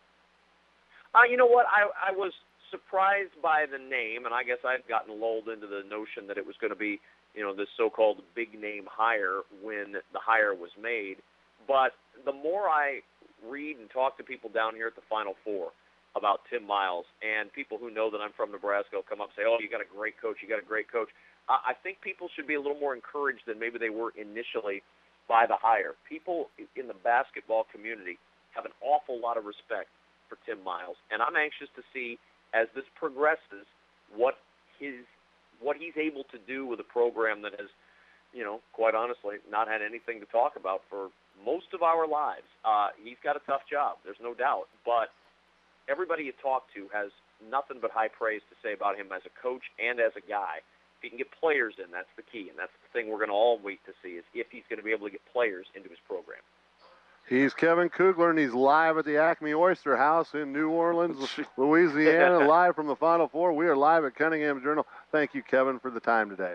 Uh, you know what? I, I was surprised by the name, and I guess I'd gotten lulled into the notion that it was going to be, you know, this so-called big-name hire when the hire was made. But the more I read and talk to people down here at the Final Four about Tim Miles, and people who know that I'm from Nebraska will come up and say, oh, you got a great coach, you got a great coach. Uh, I think people should be a little more encouraged than maybe they were initially by the hire. People in the basketball community have an awful lot of respect for Tim Miles, and I'm anxious to see, as this progresses, what his what he's able to do with a program that has, you know, quite honestly, not had anything to talk about for most of our lives. Uh, he's got a tough job, there's no doubt, but everybody you talk to has nothing but high praise to say about him as a coach and as a guy. If he can get players in, that's the key, and that's the thing we're going to all wait to see, is if he's going to be able to get players into his program. He's Kevin Kugler, and he's live at the Acme Oyster House in New Orleans, Louisiana, live from the Final Four. We are live at Cunningham Journal. Thank you, Kevin, for the time today.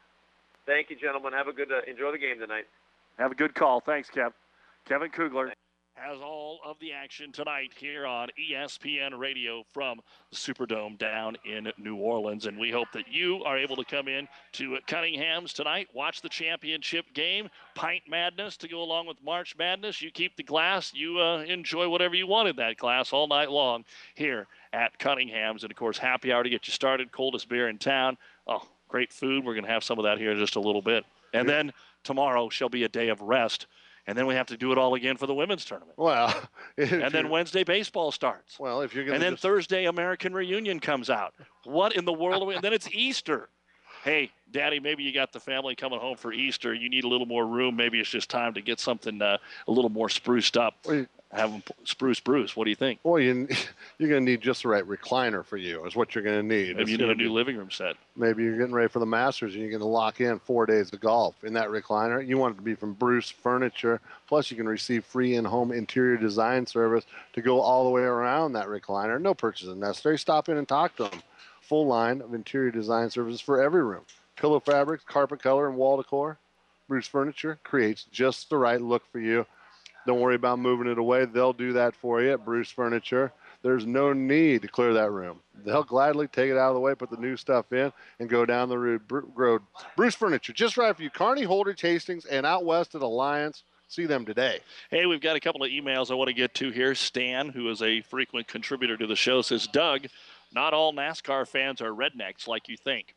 Thank you, gentlemen. Have a good, uh, enjoy the game tonight. Have a good call. Thanks, Kev. Kevin Kugler has all of the action tonight here on E S P N Radio from the Superdome down in New Orleans. And we hope that you are able to come in to Cunningham's tonight, watch the championship game, Pint Madness to go along with March Madness. You keep the glass. You uh, enjoy whatever you want in that glass all night long here at Cunningham's. And, of course, happy hour to get you started, coldest beer in town. Oh, great food. We're going to have some of that here in just a little bit. And then tomorrow shall be a day of rest. And then we have to do it all again for the women's tournament. Well, and then Wednesday baseball starts. Well, if you're going and then just... Thursday American Reunion comes out. What in the world? Are we... And then it's Easter. Hey, Daddy, maybe you got the family coming home for Easter. You need a little more room. Maybe it's just time to get something uh, a little more spruced up. Well, you... Have them spruce Bruce. What do you think? Well, you, you're going to need just the right recliner for you is what you're going to need. Maybe it's you need a be... new living room set. Maybe you're getting ready for the Masters and you're going to lock in four days of golf in that recliner. You want it to be from Bruce Furniture. Plus, you can receive free in-home interior design service to go all the way around that recliner. No purchases necessary. Stop in and talk to them. Full line of interior design services for every room. Pillow fabrics, carpet color, and wall decor. Bruce Furniture creates just the right look for you. Don't worry about moving it away. They'll do that for you at Bruce Furniture. There's no need to clear that room. They'll gladly take it out of the way, put the new stuff in, and go down the road. Bruce Furniture, just right for you. Kearney, Holdrege, Hastings, and out west at Alliance. See them today. Hey, we've got a couple of emails I want to get to here. Stan, who is a frequent contributor to the show, says, Doug, not all NASCAR fans are rednecks like you think.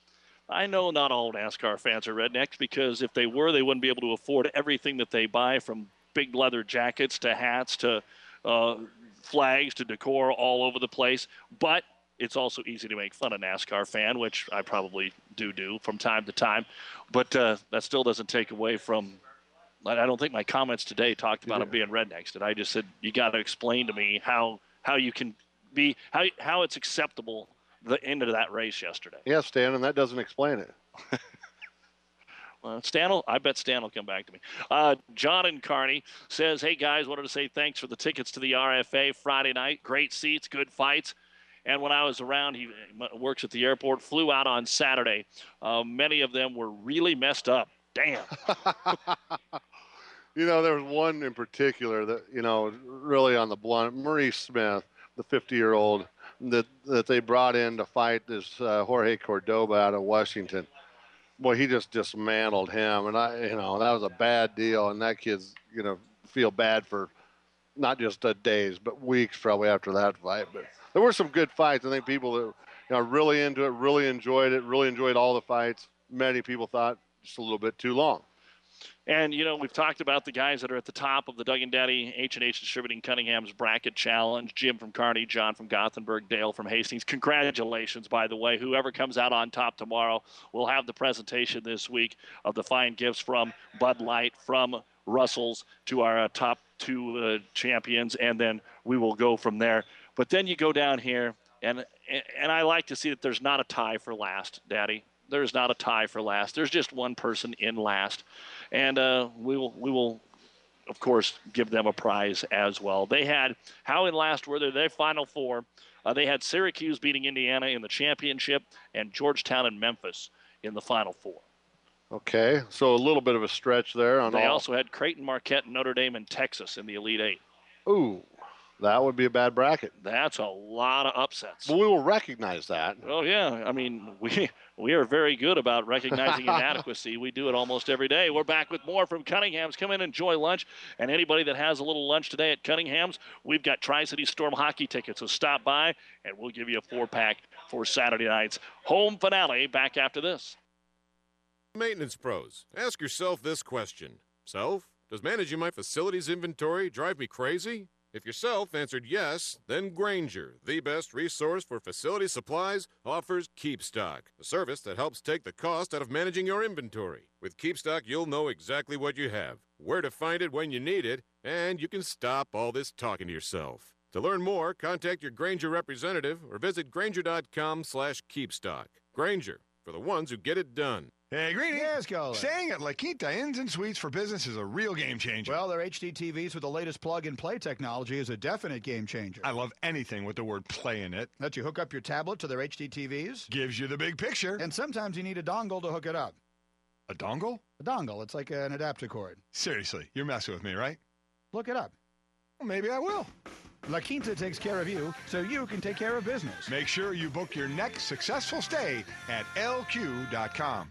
I know not all NASCAR fans are rednecks because if they were, they wouldn't be able to afford everything that they buy, from big leather jackets to hats to uh, flags to decor all over the place. But it's also easy to make fun of NASCAR fan, which I probably do do from time to time. But uh, that still doesn't take away from I don't think my comments today talked about them being rednecks. Did I just said you got to explain to me how how you can be how how it's acceptable the end of that race yesterday? Yeah, Stan, and that doesn't explain it. Well, Stan will, I bet Stan will come back to me. Uh, John and Kearney says, hey, guys, wanted to say thanks for the tickets to the R F A Friday night. Great seats, good fights. And when I was around, he works at the airport, flew out on Saturday. Uh, many of them were really messed up. Damn. You know, there was one in particular that, you know, really on the blunt, Maurice Smith, the fifty-year-old that, that they brought in to fight this uh, Jorge Cordoba out of Washington. Boy, he just dismantled him, and I, you know, that was a bad deal. And that kid's, you know, feel bad for not just uh, days, but weeks probably after that fight. But there were some good fights. I think people that, you know, really into it, really enjoyed it, really enjoyed all the fights. Many people thought just a little bit too long. And, you know, we've talked about the guys that are at the top of the Doug and Daddy H and H Distributing Cunningham's Bracket Challenge. Jim from Kearney, John from Gothenburg, Dale from Hastings. Congratulations, by the way. Whoever comes out on top tomorrow will have the presentation this week of the fine gifts from Bud Light, from Russell's to our uh, top two uh, champions, and then we will go from there. But then you go down here, and and I like to see that there's not a tie for last, Daddy. There's not a tie for last. There's just one person in last. And uh, we will, we will, of course, give them a prize as well. They had, how in last were they? Their Final Four. Uh, they had Syracuse beating Indiana in the championship and Georgetown and Memphis in the Final Four. Okay, so a little bit of a stretch there. On They all. also had Creighton, Marquette, Notre Dame, and Texas in the Elite Eight. Ooh, that would be a bad bracket. That's a lot of upsets. But we will recognize that. Oh, yeah. I mean, we we are very good about recognizing inadequacy. We do it almost every day. We're back with more from Cunningham's. Come in, enjoy lunch. And anybody that has a little lunch today at Cunningham's, we've got Tri-City Storm hockey tickets. So stop by, and we'll give you a four-pack for Saturday night's home finale. Back after this. Maintenance pros, ask yourself this question. Self, does managing my facilities inventory drive me crazy? If yourself answered yes, then Grainger, the best resource for facility supplies, offers KeepStock, a service that helps take the cost out of managing your inventory. With KeepStock, you'll know exactly what you have, where to find it when you need it, and you can stop all this talking to yourself. To learn more, contact your Grainger representative or visit Grainger.com slash KeepStock. Grainger, for the ones who get it done. Hey, Greeny. Yes, Colin. Staying at La Quinta Inns and Suites for Business is a real game changer. Well, their H D T Vs with the latest plug-and-play technology is a definite game changer. I love anything with the word play in it. Let you hook up your tablet to their H D T Vs. Gives you the big picture. And sometimes you need a dongle to hook it up. A dongle? A dongle. It's like an adapter cord. Seriously, you're messing with me, right? Look it up. Well, maybe I will. La Quinta takes care of you, so you can take care of business. Make sure you book your next successful stay at L Q dot com.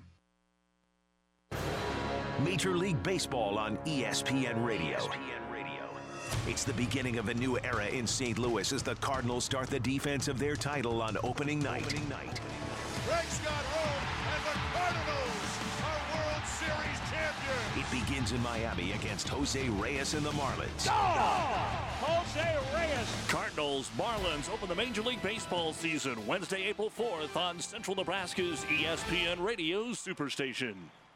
Major League Baseball on E S P N Radio. E S P N Radio. It's the beginning of a new era in Saint Louis as the Cardinals start the defense of their title on opening night. Opening night. Greg Scott home, and the Cardinals are World Series champions. It begins in Miami against Jose Reyes and the Marlins. Jose Reyes. Cardinals, Marlins open the Major League Baseball season Wednesday, April fourth on Central Nebraska's E S P N Radio Superstation.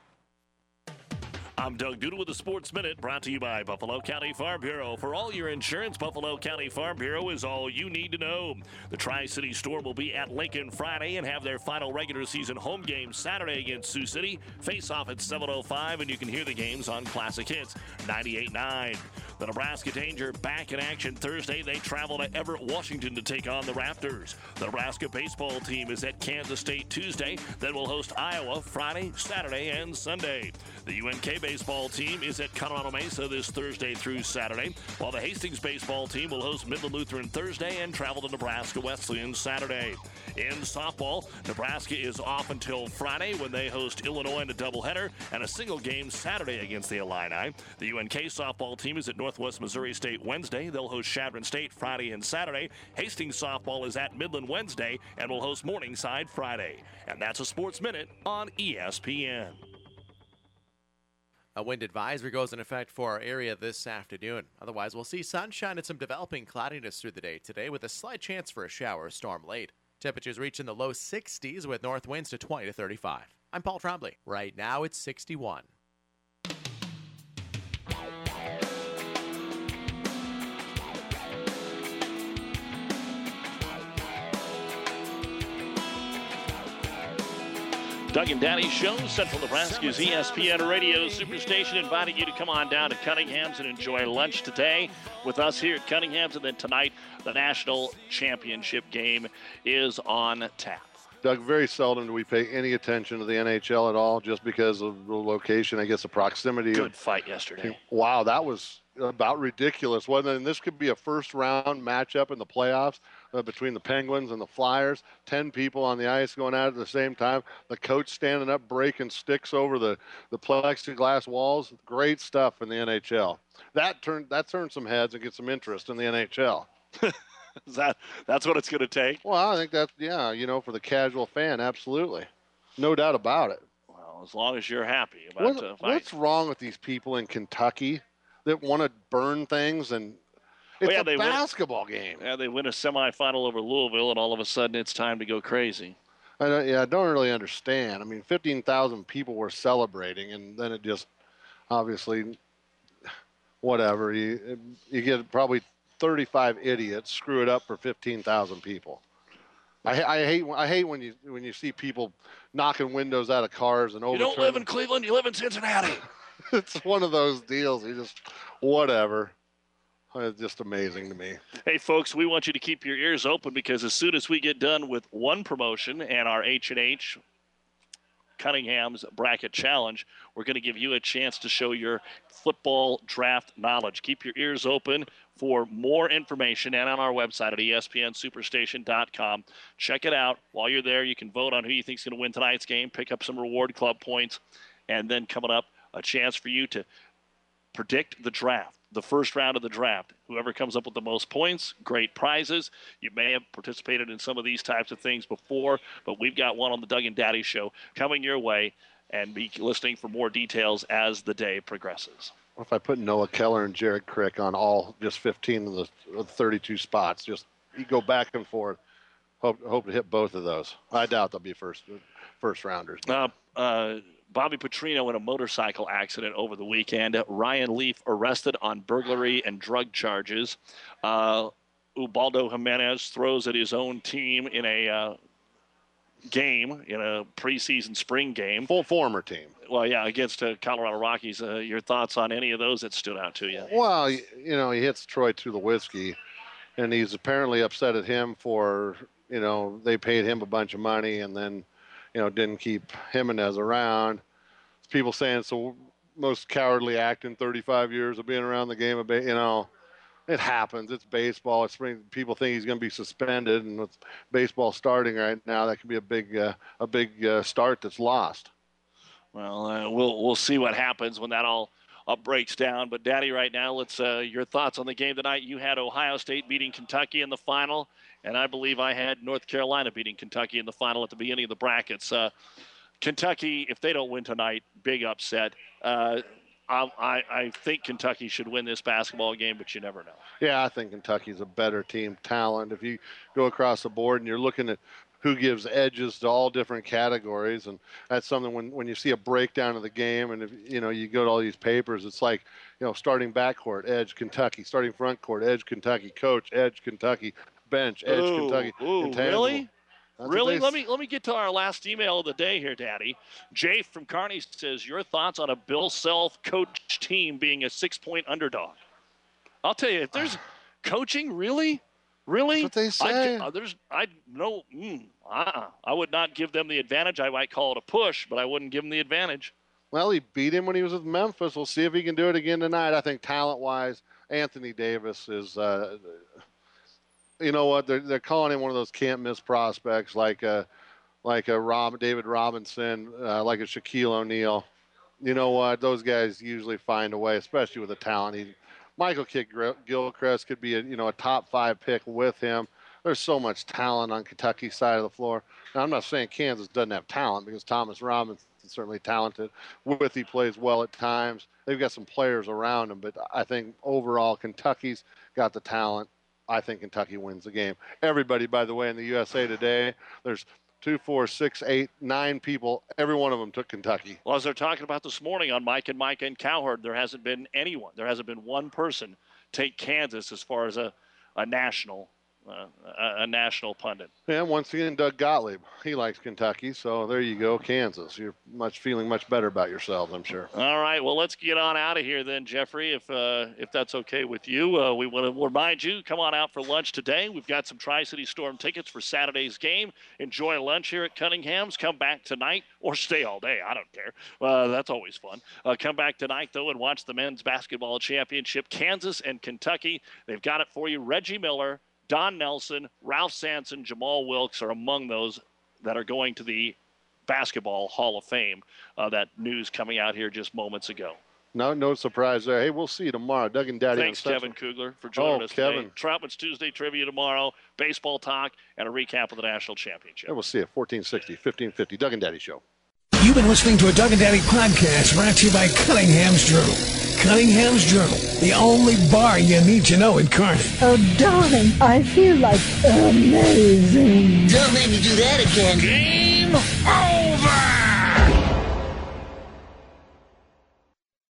I'm Doug Duda with the Sports Minute, brought to you by Buffalo County Farm Bureau. For all your insurance, Buffalo County Farm Bureau is all you need to know. The Tri-City Store will be at Lincoln Friday and have their final regular season home game Saturday against Sioux City. Face off at seven oh five, and you can hear the games on Classic Hits ninety-eight point nine. The Nebraska Danger back in action Thursday. They travel to Everett, Washington to take on the Raptors. The Nebraska baseball team is at Kansas State Tuesday. Then will host Iowa Friday, Saturday, and Sunday. The U N K baseball team is at Colorado Mesa this Thursday through Saturday, while the Hastings baseball team will host Midland Lutheran Thursday and travel to Nebraska Wesleyan Saturday. In softball, Nebraska is off until Friday when they host Illinois in a doubleheader and a single game Saturday against the Illini. The U N K softball team is at Northwest Missouri State Wednesday. They'll host Chadron State Friday and Saturday. Hastings softball is at Midland Wednesday and will host Morningside Friday. And that's a Sports Minute on E S P N. A wind advisory goes in effect for our area this afternoon. Otherwise, we'll see sunshine and some developing cloudiness through the day today with a slight chance for a shower or storm late. Temperatures reach in the low sixties with north winds to twenty to thirty-five. I'm Paul Trombley. Right now, it's sixty-one. Doug and Daddy Show, Central Nebraska's E S P N Radio Superstation, inviting you to come on down to Cunningham's and enjoy lunch today with us here at Cunningham's. And then tonight, the national championship game is on tap. Doug, very seldom do we pay any attention to the N H L at all just because of the location, I guess the proximity. Good of, fight yesterday. Wow, that was about ridiculous, wasn't it? And this could be a first-round matchup in the playoffs uh, between the Penguins and the Flyers. Ten people on the ice going at it at the same time. The coach standing up, breaking sticks over the, the plexiglass walls. Great stuff in the N H L. That turned that turned some heads and get some interest in the N H L. Is that that's what it's going to take? Well, I think that's, yeah, you know, for the casual fan, absolutely. No doubt about it. Well, as long as you're happy about What, the fight. what's wrong with these people in Kentucky that want to burn things? And it's Well, yeah, a they win- basketball game. Yeah, they win a semifinal over Louisville, and all of a sudden it's time to go crazy. I don't, yeah, I don't really understand. I mean, fifteen thousand people were celebrating, and then it just obviously, whatever. You, you get probably thirty-five idiots screw it up for fifteen thousand people. I, I hate I hate when you when you see people knocking windows out of cars and You overturning. don't live in Cleveland, you live in Cincinnati. It's one of those deals. You just whatever. It's just amazing to me. Hey, folks, we want you to keep your ears open because as soon as we get done with one promotion and our H and H Cunningham's Bracket Challenge, we're going to give you a chance to show your football draft knowledge. Keep your ears open for more information and on our website at E S P N superstation dot com. Check it out. While you're there, you can vote on who you think is going to win tonight's game, pick up some reward club points, and then coming up, a chance for you to predict the draft, the first round of the draft. Whoever comes up with the most points, great prizes. You may have participated in some of these types of things before, but we've got one on the Doug and Daddy Show coming your way, and be listening for more details as the day progresses. What if I put Noah Keller and Jared Crick on all just fifteen of the of thirty-two spots? Just you go back and forth. Hope hope to hit both of those. I doubt they'll be first first rounders. Uh, uh, Bobby Petrino in a motorcycle accident over the weekend. Ryan Leaf arrested on burglary and drug charges. Uh, Ubaldo Jimenez throws at his own team in a uh, game, in a preseason spring game. Full former team. Well, yeah, against uh, Colorado Rockies. Uh, your thoughts on any of those that stood out to you? Well, you know, he hits Troy Tulowitzki, and he's apparently upset at him for, you know, they paid him a bunch of money and then, you know, didn't keep Jimenez around. People saying it's the most cowardly act in thirty-five years of being around the game. Of ba- you know, it happens. It's baseball. It's spring. People think he's going to be suspended, and with baseball starting right now, that could be a big, uh, a big uh, start that's lost. Well, uh, we'll we'll see what happens when that all uh, breaks down. But, Daddy, right now, let's uh, your thoughts on the game tonight. You had Ohio State beating Kentucky in the final, and I believe I had North Carolina beating Kentucky in the final at the beginning of the brackets. Uh, Kentucky, if they don't win tonight, big upset. Uh, I, I, I think Kentucky should win this basketball game, but you never know. Yeah, I think Kentucky's a better team talent. If you go across the board and you're looking at who gives edges to all different categories, and that's something when, when you see a breakdown of the game, and if you know you go to all these papers, it's like, you know, starting backcourt, edge Kentucky, starting front court, edge Kentucky, coach, edge Kentucky, bench, edge Ooh, Kentucky. Ooh, intangible. really? That's Really? what they Let me let me get to our last email of the day here, Daddy. Jay from Kearney says, your thoughts on a Bill Self coach team being a six-point underdog. I'll tell you, if there's coaching, really? Really? That's what they say. I'd, uh, there's, I'd no, mm, uh-uh. I would not give them the advantage. I might call it a push, but I wouldn't give them the advantage. Well, he beat him when he was with Memphis. We'll see if he can do it again tonight. I think talent-wise, Anthony Davis is uh, – you know what? They're they're calling him one of those can't miss prospects, like a like a Rob, David Robinson, uh, like a Shaquille O'Neal. You know what? Those guys usually find a way, especially with the talent. He, Michael Kidd Gilchrist could be a you know a top five pick with him. There's so much talent on Kentucky's side of the floor. Now, I'm not saying Kansas doesn't have talent because Thomas Robinson is certainly talented. Withy plays well at times. They've got some players around him, but I think overall Kentucky's got the talent. I think Kentucky wins the game. Everybody, by the way, in the U S A Today, there's two, four, six, eight, nine people. Every one of them took Kentucky. Well, as they're talking about this morning on Mike and Mike and Cowherd, there hasn't been anyone. There hasn't been one person take Kansas as far as a, a national uh, a, a national pundit. And once again, Doug Gottlieb, he likes Kentucky, so there you go, Kansas. You're much feeling much better about yourselves, I'm sure. All right, well, let's get on out of here then, Jeffrey, if uh, if that's okay with you. Uh, we want to remind you, come on out for lunch today. We've got some Tri-City Storm tickets for Saturday's game. Enjoy lunch here at Cunningham's. Come back tonight or stay all day. I don't care. Uh, that's always fun. Uh, come back tonight, though, and watch the men's basketball championship. Kansas and Kentucky, they've got it for you. Reggie Miller, Don Nelson, Ralph Sampson, Jamal Wilkes are among those that are going to the Basketball Hall of Fame. Uh, that news coming out here just moments ago. No, no surprise there. Hey, we'll see you tomorrow. Doug and Daddy. Thanks, on Kevin Kugler, for joining oh, us Kevin. today. Troutman's Tuesday trivia tomorrow, baseball talk, and a recap of the national championship. And we'll see you at fourteen sixty, fifteen fifty. Doug and Daddy Show. You've been listening to a Doug and Daddy podcast brought to you by Cunningham's Journal. Cunningham's Journal, the only bar you need to know in Kearney. Oh, darling, I feel like amazing. Don't make me do that again. Game. Hey!